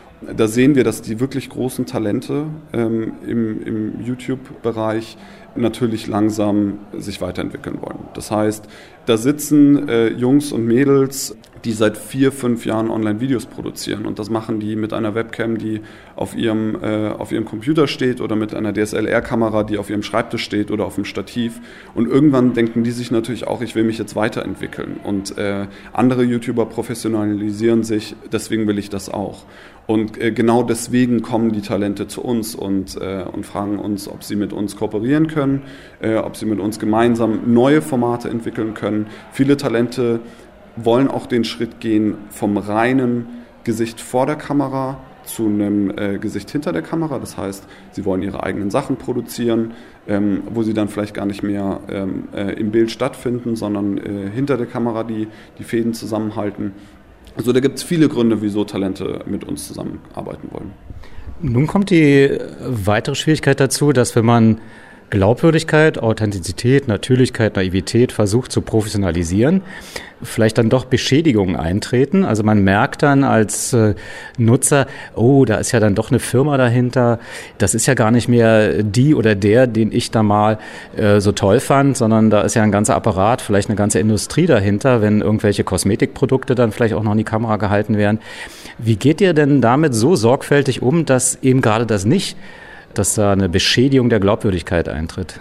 Da sehen wir, dass die wirklich großen Talente ähm, im, im YouTube-Bereich natürlich langsam sich weiterentwickeln wollen. Das heißt, da sitzen äh, Jungs und Mädels, die seit vier, fünf Jahren Online-Videos produzieren und das machen die mit einer Webcam, die auf ihrem, äh, auf ihrem Computer steht oder mit einer D S L R-Kamera, die auf ihrem Schreibtisch steht oder auf dem Stativ und irgendwann denken die sich natürlich auch, ich will mich jetzt weiterentwickeln und äh, andere YouTuber professionalisieren sich, deswegen will ich das auch. Und äh, genau deswegen kommen die Talente zu uns und, äh, und fragen uns, ob sie mit uns kooperieren können, äh, ob sie mit uns gemeinsam neue Formate entwickeln können. Viele Talente wollen auch den Schritt gehen vom reinen Gesicht vor der Kamera zu einem äh, Gesicht hinter der Kamera. Das heißt, sie wollen ihre eigenen Sachen produzieren, ähm, wo sie dann vielleicht gar nicht mehr ähm, äh, im Bild stattfinden, sondern äh, hinter der Kamera die, die Fäden zusammenhalten. Also da gibt es viele Gründe, wieso Talente mit uns zusammenarbeiten wollen. Nun kommt die weitere Schwierigkeit dazu, dass wenn man Glaubwürdigkeit, Authentizität, Natürlichkeit, Naivität versucht zu professionalisieren, vielleicht dann doch Beschädigungen eintreten. Also man merkt dann als äh, Nutzer, oh, da ist ja dann doch eine Firma dahinter. Das ist ja gar nicht mehr die oder der, den ich da mal äh, so toll fand, sondern da ist ja ein ganzer Apparat, vielleicht eine ganze Industrie dahinter, wenn irgendwelche Kosmetikprodukte dann vielleicht auch noch in die Kamera gehalten werden. Wie geht ihr denn damit so sorgfältig um, dass eben gerade das nicht, dass da eine Beschädigung der Glaubwürdigkeit eintritt?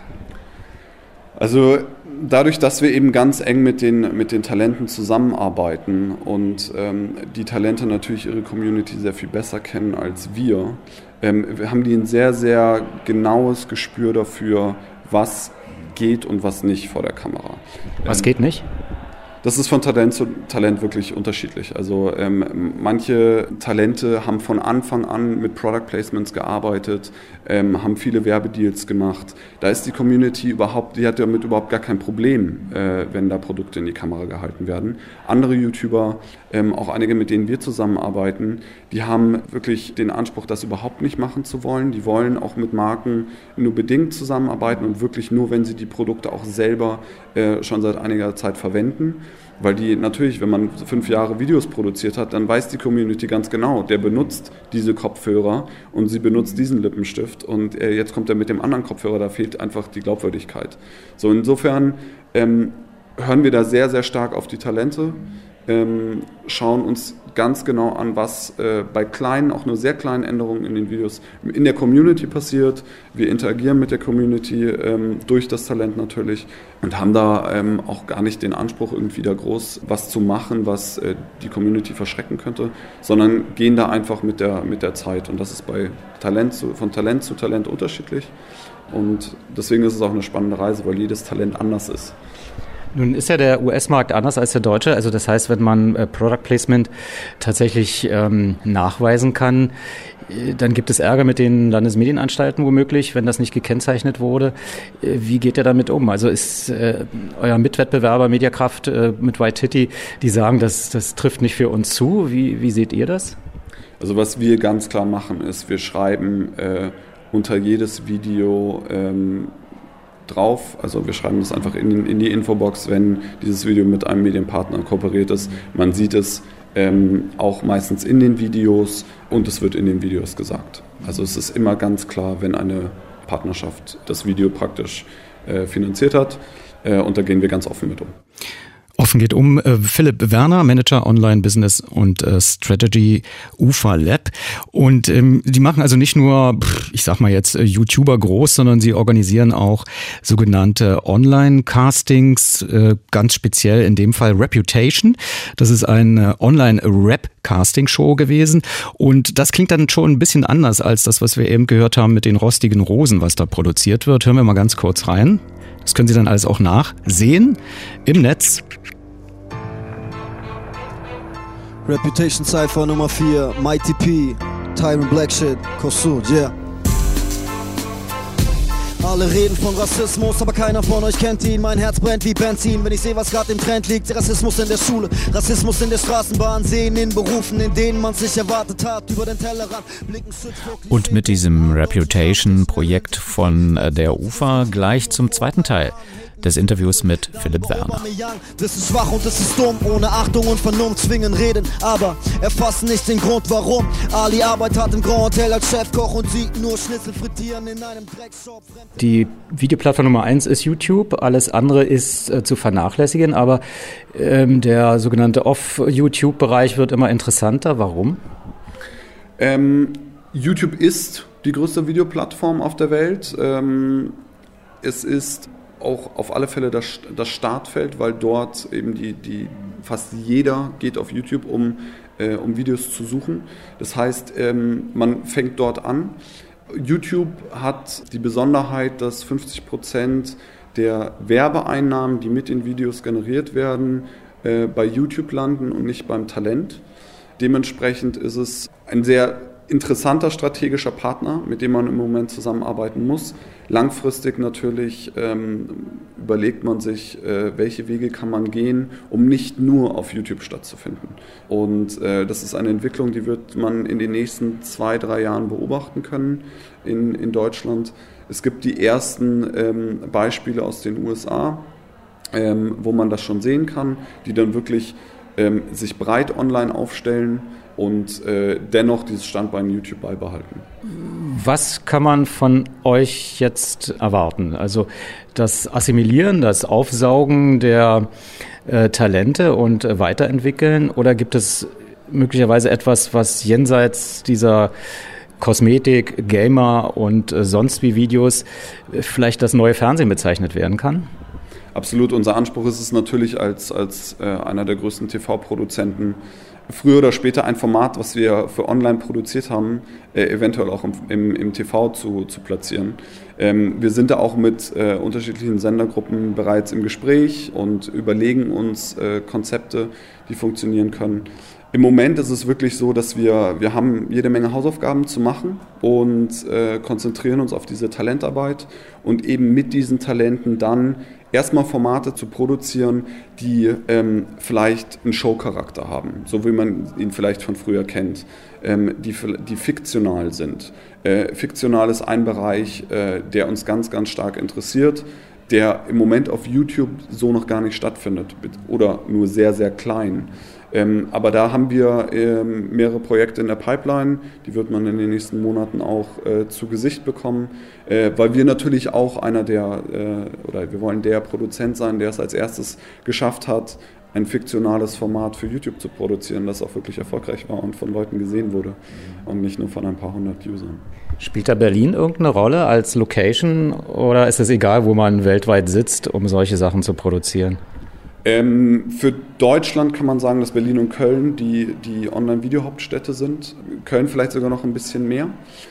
Also dadurch, dass wir eben ganz eng mit den, mit den Talenten zusammenarbeiten und ähm, die Talente natürlich ihre Community sehr viel besser kennen als wir, ähm, wir haben die ein sehr, sehr genaues Gespür dafür, was geht und was nicht vor der Kamera. Was ähm, geht nicht? Das ist von Talent zu Talent wirklich unterschiedlich. Also ähm, manche Talente haben von Anfang an mit Product Placements gearbeitet, ähm, haben viele Werbedeals gemacht. Da ist die Community überhaupt, die hat damit überhaupt gar kein Problem, äh, wenn da Produkte in die Kamera gehalten werden. Andere YouTuber, ähm, auch einige, mit denen wir zusammenarbeiten, die haben wirklich den Anspruch, das überhaupt nicht machen zu wollen. Die wollen auch mit Marken nur bedingt zusammenarbeiten und wirklich nur, wenn sie die Produkte auch selber äh, schon seit einiger Zeit verwenden. Weil die natürlich, wenn man fünf Jahre Videos produziert hat, dann weiß die Community ganz genau, der benutzt diese Kopfhörer und sie benutzt diesen Lippenstift und äh, jetzt kommt er mit dem anderen Kopfhörer, da fehlt einfach die Glaubwürdigkeit. So, insofern ähm, hören wir da sehr, sehr stark auf die Talente, ähm, schauen uns ganz genau an, was äh, bei kleinen, auch nur sehr kleinen Änderungen in den Videos in der Community passiert. Wir interagieren mit der Community ähm, durch das Talent natürlich und haben da ähm, auch gar nicht den Anspruch, irgendwie da groß was zu machen, was äh, die Community verschrecken könnte, sondern gehen da einfach mit der, mit der Zeit. Und das ist bei Talent zu, von Talent zu Talent unterschiedlich. Und deswegen ist es auch eine spannende Reise, weil jedes Talent anders ist. Nun ist ja der U S-Markt anders als der deutsche. Also das heißt, wenn man äh, Product Placement tatsächlich ähm, nachweisen kann, äh, dann gibt es Ärger mit den Landesmedienanstalten womöglich, wenn das nicht gekennzeichnet wurde. Äh, wie geht ihr damit um? Also ist äh, euer Mitwettbewerber Mediakraft äh, mit White Titty, die sagen, das, das trifft nicht für uns zu. Wie, wie seht ihr das? Also was wir ganz klar machen, ist, wir schreiben äh, unter jedes Video ähm, drauf, also wir schreiben das einfach in, in die Infobox, wenn dieses Video mit einem Medienpartner kooperiert ist. Man sieht es ähm, auch meistens in den Videos und es wird in den Videos gesagt. Also es ist immer ganz klar, wenn eine Partnerschaft das Video praktisch äh, finanziert hat äh, und da gehen wir ganz offen mit um. Offen geht um äh, Philipp Werner, Manager Online Business und äh, Strategy U F A Lab. Und ähm, die machen also nicht nur, ich sag mal jetzt, äh, YouTuber groß, sondern sie organisieren auch sogenannte Online-Castings, äh, ganz speziell in dem Fall Reputation. Das ist eine Online-Rap-Casting-Show gewesen. Und das klingt dann schon ein bisschen anders als das, was wir eben gehört haben mit den rostigen Rosen, was da produziert wird. Hören wir mal ganz kurz rein. Das können Sie dann alles auch nachsehen im Netz. Reputation Cypher Nummer vier, Mighty P, Tyron Blackshit, Kossut, yeah. Alle reden von Rassismus, aber keiner von euch kennt ihn. Mein Herz brennt wie Benzin, wenn ich sehe, was gerade im Trend liegt. Rassismus in der Schule, Rassismus in der Straßenbahn, sehen in Berufen, in denen man sich erwartet hat. Über den Tellerrand blicken Und mit diesem Reputation-Projekt von der U F A gleich zum zweiten Teil des Interviews mit Philipp Werner. Das ist schwach und das ist dumm, ohne Achtung und Vernunft zwingen reden, aber erfassen nicht den Grund, warum. Ali Arbeit hat im Grand Hotel als Chefkoch und sieht nur Schnitzel frittieren in einem Dreckshop. Die Videoplattform Nummer eins ist YouTube, alles andere ist äh, zu vernachlässigen, aber ähm, der sogenannte Off-YouTube-Bereich wird immer interessanter. Warum? Ähm, YouTube ist die größte Videoplattform auf der Welt. Ähm, es ist auch auf alle Fälle das, das Startfeld, weil dort eben die, die fast jeder geht auf YouTube, um, äh, um Videos zu suchen. Das heißt, ähm, man fängt dort an. YouTube hat die Besonderheit, dass fünfzig Prozent der Werbeeinnahmen, die mit den Videos generiert werden, äh, bei YouTube landen und nicht beim Talent. Dementsprechend ist es ein sehr interessanter strategischer Partner, mit dem man im Moment zusammenarbeiten muss. Langfristig natürlich ähm, überlegt man sich, äh, welche Wege kann man gehen, um nicht nur auf YouTube stattzufinden. Und äh, das ist eine Entwicklung, die wird man in den nächsten zwei, drei Jahren beobachten können in, in Deutschland. Es gibt die ersten ähm, Beispiele aus den U S A, ähm, wo man das schon sehen kann, die dann wirklich ähm, sich breit online aufstellen und äh, dennoch dieses Standbein YouTube beibehalten. Was kann man von euch jetzt erwarten? Also das Assimilieren, das Aufsaugen der äh, Talente und äh, Weiterentwickeln, oder gibt es möglicherweise etwas, was jenseits dieser Kosmetik, Gamer und äh, sonst wie Videos äh, vielleicht das neue Fernsehen bezeichnet werden kann? Absolut, unser Anspruch ist es natürlich als, als äh, einer der größten T V-Produzenten, früher oder später ein Format, was wir für online produziert haben, äh, eventuell auch im, im, im T V zu, zu platzieren. Ähm, wir sind da auch mit äh, unterschiedlichen Sendergruppen bereits im Gespräch und überlegen uns äh, Konzepte, die funktionieren können. Im Moment ist es wirklich so, dass wir, wir haben jede Menge Hausaufgaben zu machen und äh, konzentrieren uns auf diese Talentarbeit und eben mit diesen Talenten dann erstmal Formate zu produzieren, die ähm, vielleicht einen Showcharakter haben, so wie man ihn vielleicht von früher kennt, ähm, die, die fiktional sind. Äh, fiktional ist ein Bereich, äh, der uns ganz, ganz stark interessiert, der im Moment auf YouTube so noch gar nicht stattfindet oder nur sehr, sehr klein. Ähm, aber da haben wir ähm, mehrere Projekte in der Pipeline, die wird man in den nächsten Monaten auch äh, zu Gesicht bekommen, äh, weil wir natürlich auch einer der, äh, oder wir wollen der Produzent sein, der es als erstes geschafft hat, ein fiktionales Format für YouTube zu produzieren, das auch wirklich erfolgreich war und von Leuten gesehen wurde und nicht nur von ein paar hundert Usern. Spielt da Berlin irgendeine Rolle als Location oder ist es egal, wo man weltweit sitzt, um solche Sachen zu produzieren? Ähm, für Deutschland kann man sagen, dass Berlin und Köln die, die Online-Video-Hauptstädte sind. Köln vielleicht sogar noch ein bisschen mehr.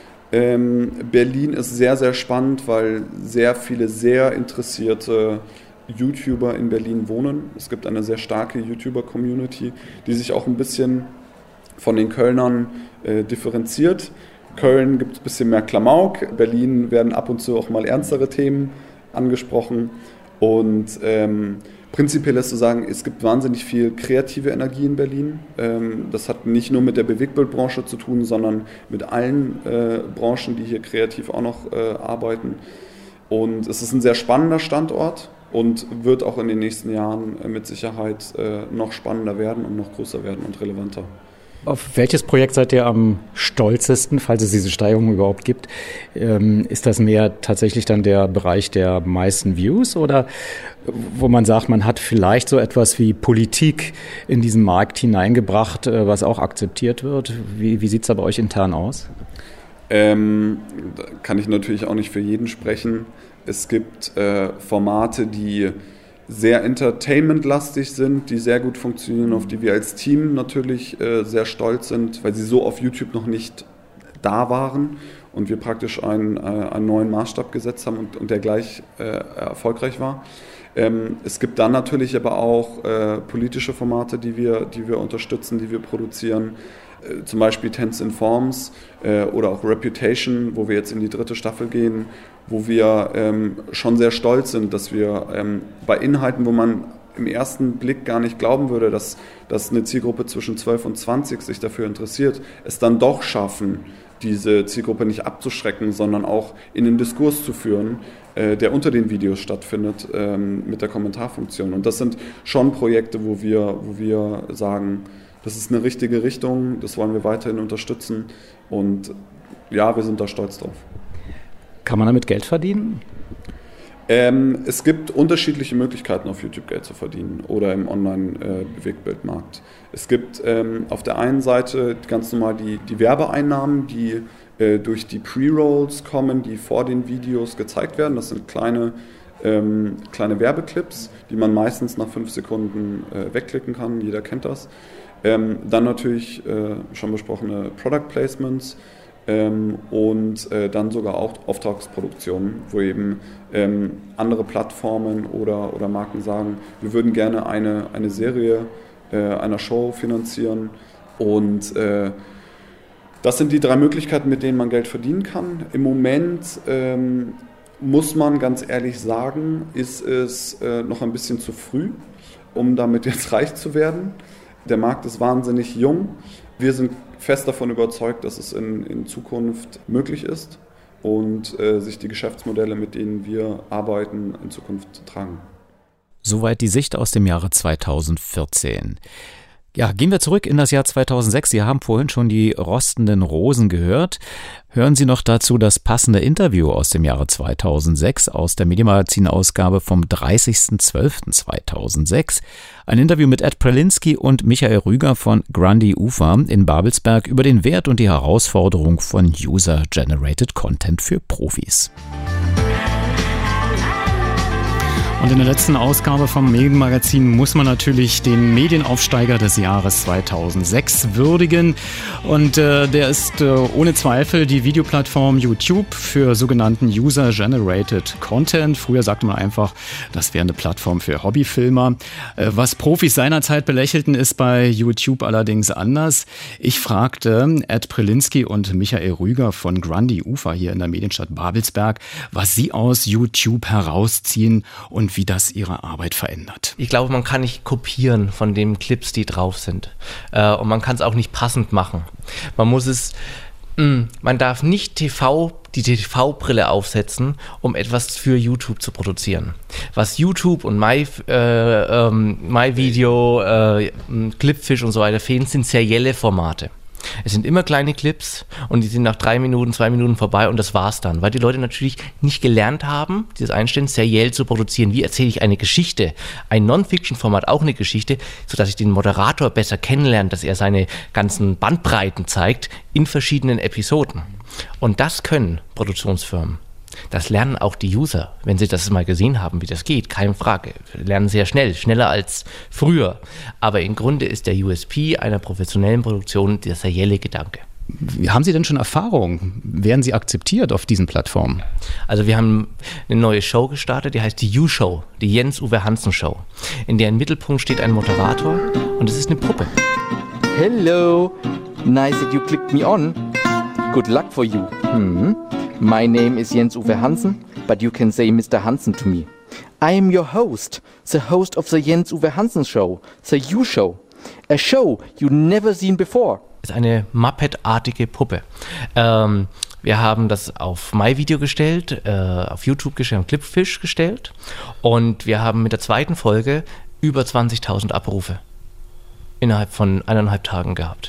Ähm, Berlin ist sehr, sehr spannend, weil sehr viele sehr interessierte YouTuber in Berlin wohnen. Es gibt eine sehr starke YouTuber-Community, die sich auch ein bisschen von den Kölnern äh, differenziert. Köln gibt es ein bisschen mehr Klamauk. Berlin werden ab und zu auch mal ernstere Themen angesprochen. Und ähm, prinzipiell ist zu sagen, es gibt wahnsinnig viel kreative Energie in Berlin. Ähm, das hat nicht nur mit der Bewegtbildbranche zu tun, sondern mit allen äh, Branchen, die hier kreativ auch noch äh, arbeiten. Und es ist ein sehr spannender Standort und wird auch in den nächsten Jahren äh, mit Sicherheit äh, noch spannender werden und noch größer werden und relevanter. Auf welches Projekt seid ihr am stolzesten, falls es diese Steigerung überhaupt gibt? Ähm, ist das mehr tatsächlich dann der Bereich der meisten Views oder wo man sagt, man hat vielleicht so etwas wie Politik in diesen Markt hineingebracht, äh, was auch akzeptiert wird? Wie, wie sieht es da bei euch intern aus? Ähm, da kann ich natürlich auch nicht für jeden sprechen. Es gibt äh, Formate, die sehr entertainmentlastig sind, die sehr gut funktionieren, auf die wir als Team natürlich äh, sehr stolz sind, weil sie so auf YouTube noch nicht da waren und wir praktisch einen, äh, einen neuen Maßstab gesetzt haben und, und der gleich äh, erfolgreich war. Ähm, es gibt dann natürlich aber auch äh, politische Formate, die wir, die wir unterstützen, die wir produzieren. Äh, zum Beispiel Tense Informs äh, oder auch Reputation, wo wir jetzt in die dritte Staffel gehen, wo wir ähm, schon sehr stolz sind, dass wir ähm, bei Inhalten, wo man im ersten Blick gar nicht glauben würde, dass, dass eine Zielgruppe zwischen zwölf und zwanzig sich dafür interessiert, es dann doch schaffen, diese Zielgruppe nicht abzuschrecken, sondern auch in den Diskurs zu führen, äh, der unter den Videos stattfindet, ähm, mit der Kommentarfunktion. Und das sind schon Projekte, wo wir, wo wir sagen, das ist eine richtige Richtung, das wollen wir weiterhin unterstützen und ja, wir sind da stolz drauf. Kann man damit Geld verdienen? Ähm, es gibt unterschiedliche Möglichkeiten, auf YouTube Geld zu verdienen oder im Online-Bewegtbildmarkt. Äh, es gibt ähm, auf der einen Seite ganz normal die, die Werbeeinnahmen, die äh, durch die Pre-Rolls kommen, die vor den Videos gezeigt werden. Das sind kleine, ähm, kleine Werbeclips, die man meistens nach fünf Sekunden äh, wegklicken kann. Jeder kennt das. Ähm, dann natürlich äh, schon besprochene Product Placements. Ähm, und äh, dann sogar auch Auftragsproduktionen, wo eben ähm, andere Plattformen oder, oder Marken sagen, wir würden gerne eine, eine Serie äh, einer Show finanzieren und äh, Das sind die drei Möglichkeiten, mit denen man Geld verdienen kann. Im Moment ähm, muss man ganz ehrlich sagen, ist es äh, noch ein bisschen zu früh, um damit jetzt reich zu werden. Der Markt ist wahnsinnig jung. Wir sind fest davon überzeugt, dass es in, in Zukunft möglich ist und äh, sich die Geschäftsmodelle, mit denen wir arbeiten, in Zukunft tragen. Soweit die Sicht aus dem Jahre zweitausendvierzehn. Ja, gehen wir zurück in das Jahr zweitausendsechs. Sie haben vorhin schon die rostenden Rosen gehört. Hören Sie noch dazu das passende Interview aus dem Jahre zweitausendsechs aus der Medienmagazin-Ausgabe vom dreißigsten zwölften zweitausendsechs. Ein Interview mit Ed Prelinski und Michael Rüger von Grundy Ufer in Babelsberg über den Wert und die Herausforderung von User-Generated Content für Profis. Und in der letzten Ausgabe vom Medienmagazin muss man natürlich den Medienaufsteiger des Jahres zweitausendsechs würdigen. Und äh, der ist äh, ohne Zweifel die Videoplattform YouTube für sogenannten User-Generated Content. Früher sagte man einfach, das wäre eine Plattform für Hobbyfilmer. Äh, was Profis seinerzeit belächelten, ist bei YouTube allerdings anders. Ich fragte Ed Prelinski und Michael Rüger von Grundy Ufer hier in der Medienstadt Babelsberg, was sie aus YouTube herausziehen und wie das ihre Arbeit verändert. Ich glaube, man kann nicht kopieren von den Clips, die drauf sind. Äh, und man kann es auch nicht passend machen. Man muss es, mh, man darf nicht T V, die T V-Brille aufsetzen, um etwas für YouTube zu produzieren. Was YouTube und My, äh, ähm, MyVideo, äh, Clipfish und so weiter fehlen, sind serielle Formate. Es sind immer kleine Clips und die sind nach drei Minuten, zwei Minuten vorbei und das war's dann, weil die Leute natürlich nicht gelernt haben, dieses Einstellen seriell zu produzieren. Wie erzähle ich eine Geschichte? Ein Non-Fiction-Format auch eine Geschichte, sodass ich den Moderator besser kennenlerne, dass er seine ganzen Bandbreiten zeigt in verschiedenen Episoden. Und das können Produktionsfirmen. Das lernen auch die User, wenn sie das mal gesehen haben, wie das geht, keine Frage. Wir lernen sehr schnell, schneller als früher. Aber im Grunde ist der U S P einer professionellen Produktion der serielle Gedanke. Haben Sie denn schon Erfahrung? Werden Sie akzeptiert auf diesen Plattformen? Also wir haben eine neue Show gestartet, die heißt die U-Show, die Jens-Uwe Hansen-Show, in der im Mittelpunkt steht ein Moderator und es ist eine Puppe. Hello, nice that you clicked me on. Good luck for you. Hmm. My name is Jens-Uwe Hansen, but you can say Mister Hansen to me. I am your host, the host of the Jens-Uwe Hansen Show, the U-Show. A show you never seen before. Das ist eine Muppet-artige Puppe. Ähm, wir haben das auf MyVideo gestellt, äh, auf YouTube gestellt, auf Clipfish gestellt und wir haben mit der zweiten Folge über zwanzigtausend Abrufe innerhalb von eineinhalb Tagen gehabt.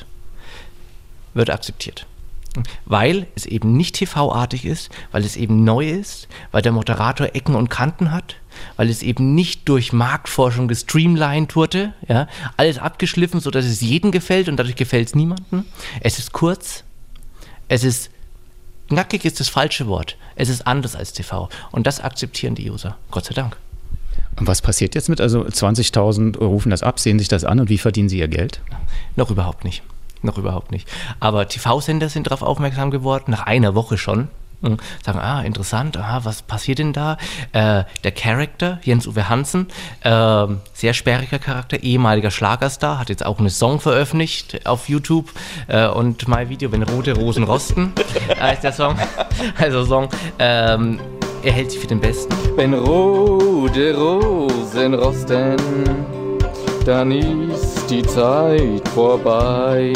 Wird akzeptiert. Weil es eben nicht T V-artig ist, weil es eben neu ist, weil der Moderator Ecken und Kanten hat, weil es eben nicht durch Marktforschung gestreamlined wurde, ja, alles abgeschliffen, sodass es jedem gefällt und dadurch gefällt es niemandem. Es ist kurz, es ist, knackig ist das falsche Wort, es ist anders als T V und das akzeptieren die User, Gott sei Dank. Und was passiert jetzt mit, also zwanzigtausend rufen das ab, sehen sich das an und wie verdienen sie ihr Geld? Noch überhaupt nicht. Noch überhaupt nicht. Aber T V-Sender sind darauf aufmerksam geworden, nach einer Woche schon. Und sagen, ah, interessant, aha, was passiert denn da? Äh, der Charakter, Jens-Uwe Hansen, äh, sehr sperriger Charakter, ehemaliger Schlagerstar, hat jetzt auch einen Song veröffentlicht auf YouTube äh, und MyVideo, wenn rote Rosen rosten, heißt der Song. Also Song, ähm, er hält sich für den Besten. Wenn rote Rosen rosten, dann ist die Zeit vorbei,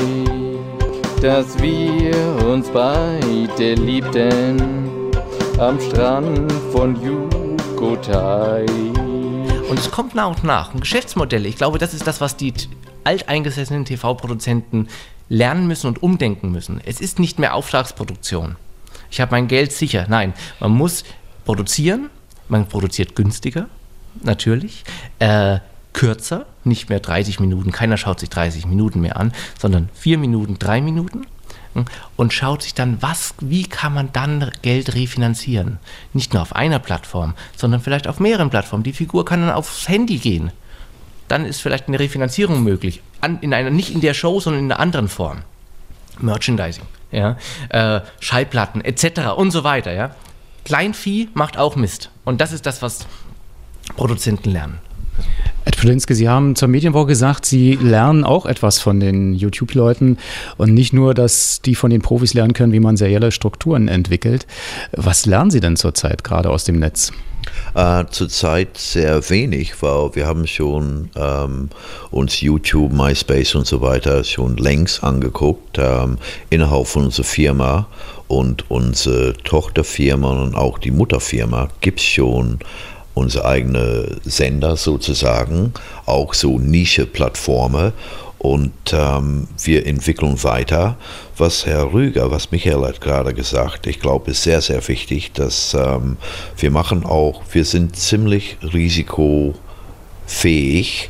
dass wir uns beide liebten am Strand von Yukotai. Und es kommt nach und nach. Geschäftsmodelle, ich glaube, das ist das, was die alteingesessenen T V-Produzenten lernen müssen und umdenken müssen. Es ist nicht mehr Auftragsproduktion. Ich habe mein Geld sicher. Nein, man muss produzieren, man produziert günstiger, natürlich, äh, kürzer, nicht mehr dreißig Minuten, keiner schaut sich dreißig Minuten mehr an, sondern vier Minuten, drei Minuten und schaut sich dann, was, wie kann man dann Geld refinanzieren. Nicht nur auf einer Plattform, sondern vielleicht auf mehreren Plattformen. Die Figur kann dann aufs Handy gehen. Dann ist vielleicht eine Refinanzierung möglich. An, in einer, nicht in der Show, sondern in einer anderen Form. Merchandising, ja, äh, Schallplatten et cetera und so weiter. Ja. Kleinvieh macht auch Mist. Und das ist das, was Produzenten lernen. Ed Polinski, Sie haben zur Medienwoche gesagt, Sie lernen auch etwas von den YouTube-Leuten und nicht nur, dass die von den Profis lernen können, wie man serielle Strukturen entwickelt. Was lernen Sie denn zurzeit gerade aus dem Netz? Uh, zurzeit sehr wenig, weil wir haben schon ähm, uns YouTube, MySpace und so weiter schon längst angeguckt, ähm, innerhalb von unserer Firma und unsere Tochterfirma und auch die Mutterfirma gibt es schon unsere eigene Sender sozusagen, auch so Nische-Plattformen. Und ähm, wir entwickeln weiter. Was Herr Rüger, was Michael hat gerade gesagt, ich glaube, ist sehr, sehr wichtig, dass ähm, wir machen auch, wir sind ziemlich risikofähig,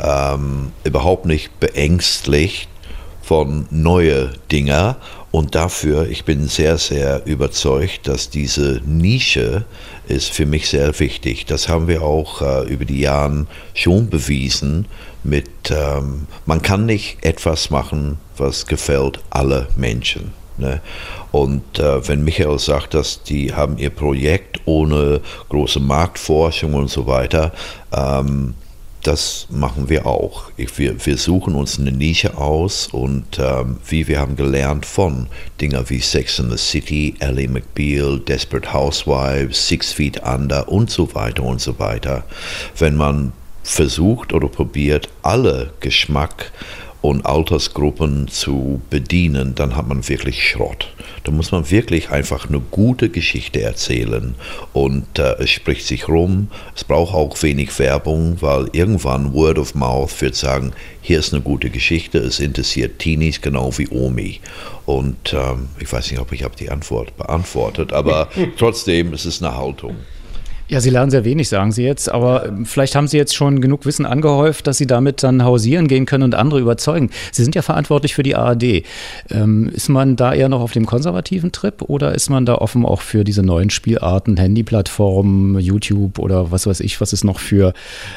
ähm, überhaupt nicht beängstlich von neuen Dingen. Und dafür, ich bin sehr, sehr überzeugt, dass diese Nische ist für mich sehr wichtig. Das haben wir auch äh, über die Jahre schon bewiesen. Mit, ähm, man kann nicht etwas machen, was gefällt alle Menschen. Ne? Und äh, wenn Michael sagt, dass die haben ihr Projekt ohne große Marktforschung und so weiter, ähm, das machen wir auch. Ich, wir, wir suchen uns eine Nische aus und ähm, wie wir haben gelernt von Dingen wie Sex and the City, Ally McBeal, Desperate Housewives, Six Feet Under und so weiter und so weiter. Wenn man versucht oder probiert, alle Geschmack und Altersgruppen zu bedienen, dann hat man wirklich Schrott. Da muss man wirklich einfach eine gute Geschichte erzählen und äh, es spricht sich rum. Es braucht auch wenig Werbung, weil irgendwann Word of Mouth wird sagen, hier ist eine gute Geschichte, es interessiert Teenies genau wie Omi. Und ähm, ich weiß nicht, ob ich habe die Antwort beantwortet, aber trotzdem, es ist eine Haltung. Ja, Sie lernen sehr wenig, sagen Sie jetzt, aber vielleicht haben Sie jetzt schon genug Wissen angehäuft, dass Sie damit dann hausieren gehen können und andere überzeugen. Sie sind ja verantwortlich für die A R D. Ähm, ist man da eher noch auf dem konservativen Trip oder ist man da offen auch für diese neuen Spielarten, Handyplattformen, YouTube oder was weiß ich, was es noch für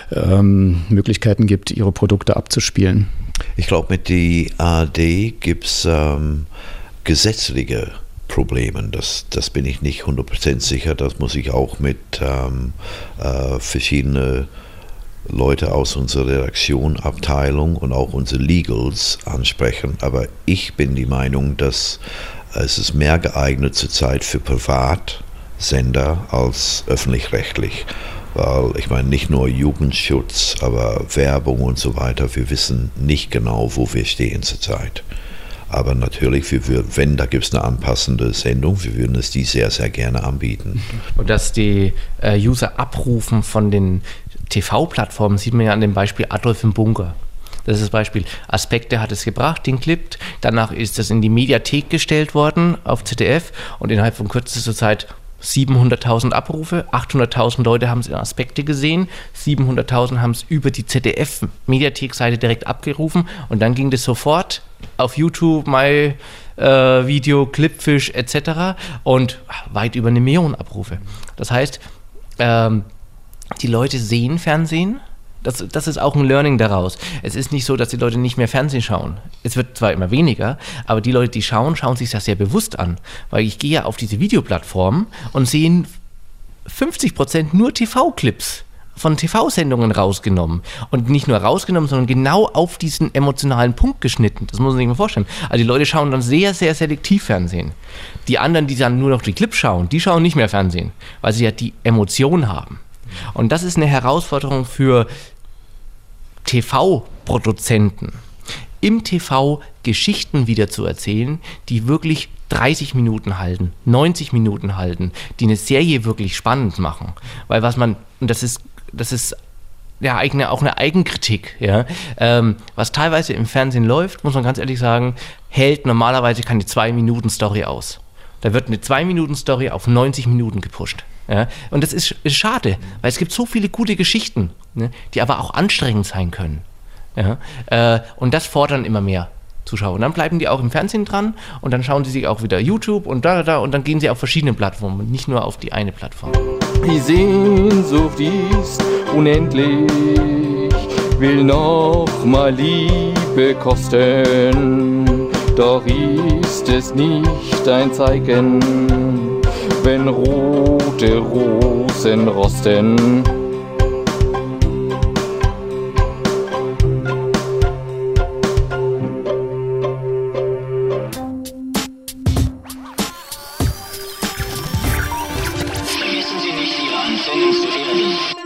ähm, Möglichkeiten gibt, Ihre Produkte abzuspielen? Ich glaube, mit der A R D gibt es ähm, gesetzliche Problemen. Das, das bin ich nicht hundert Prozent sicher. Das muss ich auch mit ähm, äh, verschiedenen Leuten aus unserer Redaktion, Abteilung und auch unsere Legals ansprechen. Aber ich bin die Meinung, dass es ist mehr geeignet zurzeit für Privatsender als öffentlich-rechtlich. Weil ich meine, nicht nur Jugendschutz, aber Werbung und so weiter. Wir wissen nicht genau, wo wir stehen zurzeit. Aber natürlich, wir, wenn da gibt es eine anpassende Sendung, wir würden es die sehr, sehr gerne anbieten. Und dass die äh, User abrufen von den T V-Plattformen, sieht man ja an dem Beispiel Adolf im Bunker. Das ist das Beispiel. Aspekte hat es gebracht, den Clip. Danach ist das in die Mediathek gestellt worden auf Z D F und innerhalb von kürzester Zeit siebenhunderttausend Abrufe, achthunderttausend Leute haben es in Aspekte gesehen, siebenhunderttausend haben es über die Z D F-Mediathek-Seite direkt abgerufen und dann ging das sofort auf YouTube, My äh, Video, Clipfish et cetera und weit über eine Million Abrufe. Das heißt, ähm, die Leute sehen Fernsehen. Das, das ist auch ein Learning daraus. Es ist nicht so, dass die Leute nicht mehr Fernsehen schauen. Es wird zwar immer weniger, aber die Leute, die schauen, schauen sich das sehr bewusst an. Weil ich gehe ja auf diese Videoplattform und sehe fünfzig Prozent nur T V-Clips von T V-Sendungen rausgenommen. Und nicht nur rausgenommen, sondern genau auf diesen emotionalen Punkt geschnitten. Das muss man sich mal vorstellen. Also die Leute schauen dann sehr, sehr selektiv Fernsehen. Die anderen, die dann nur noch die Clips schauen, die schauen nicht mehr Fernsehen, weil sie ja die Emotion haben. Und das ist eine Herausforderung für T V-Produzenten, im T V Geschichten wieder zu erzählen, die wirklich dreißig Minuten halten, neunzig Minuten halten, die eine Serie wirklich spannend machen. Weil was man, und das ist, das ist ja eigene, auch eine Eigenkritik, ja, ähm, was teilweise im Fernsehen läuft, muss man ganz ehrlich sagen, hält normalerweise keine zwei-Minuten-Story aus. Da wird eine zwei-Minuten-Story auf neunzig Minuten gepusht. Ja? Und das ist, ist schade, weil es gibt so viele gute Geschichten, ne, die aber auch anstrengend sein können. Ja? Äh, und das fordern immer mehr Zuschauer. Und dann bleiben die auch im Fernsehen dran und dann schauen sie sich auch wieder YouTube und da, da und dann gehen sie auf verschiedene Plattformen und nicht nur auf die eine Plattform. Die Sehnsucht ist unendlich, will noch mal Liebe kosten. Doch ist es nicht ein Zeichen, wenn rote Rosen rosten. Themen.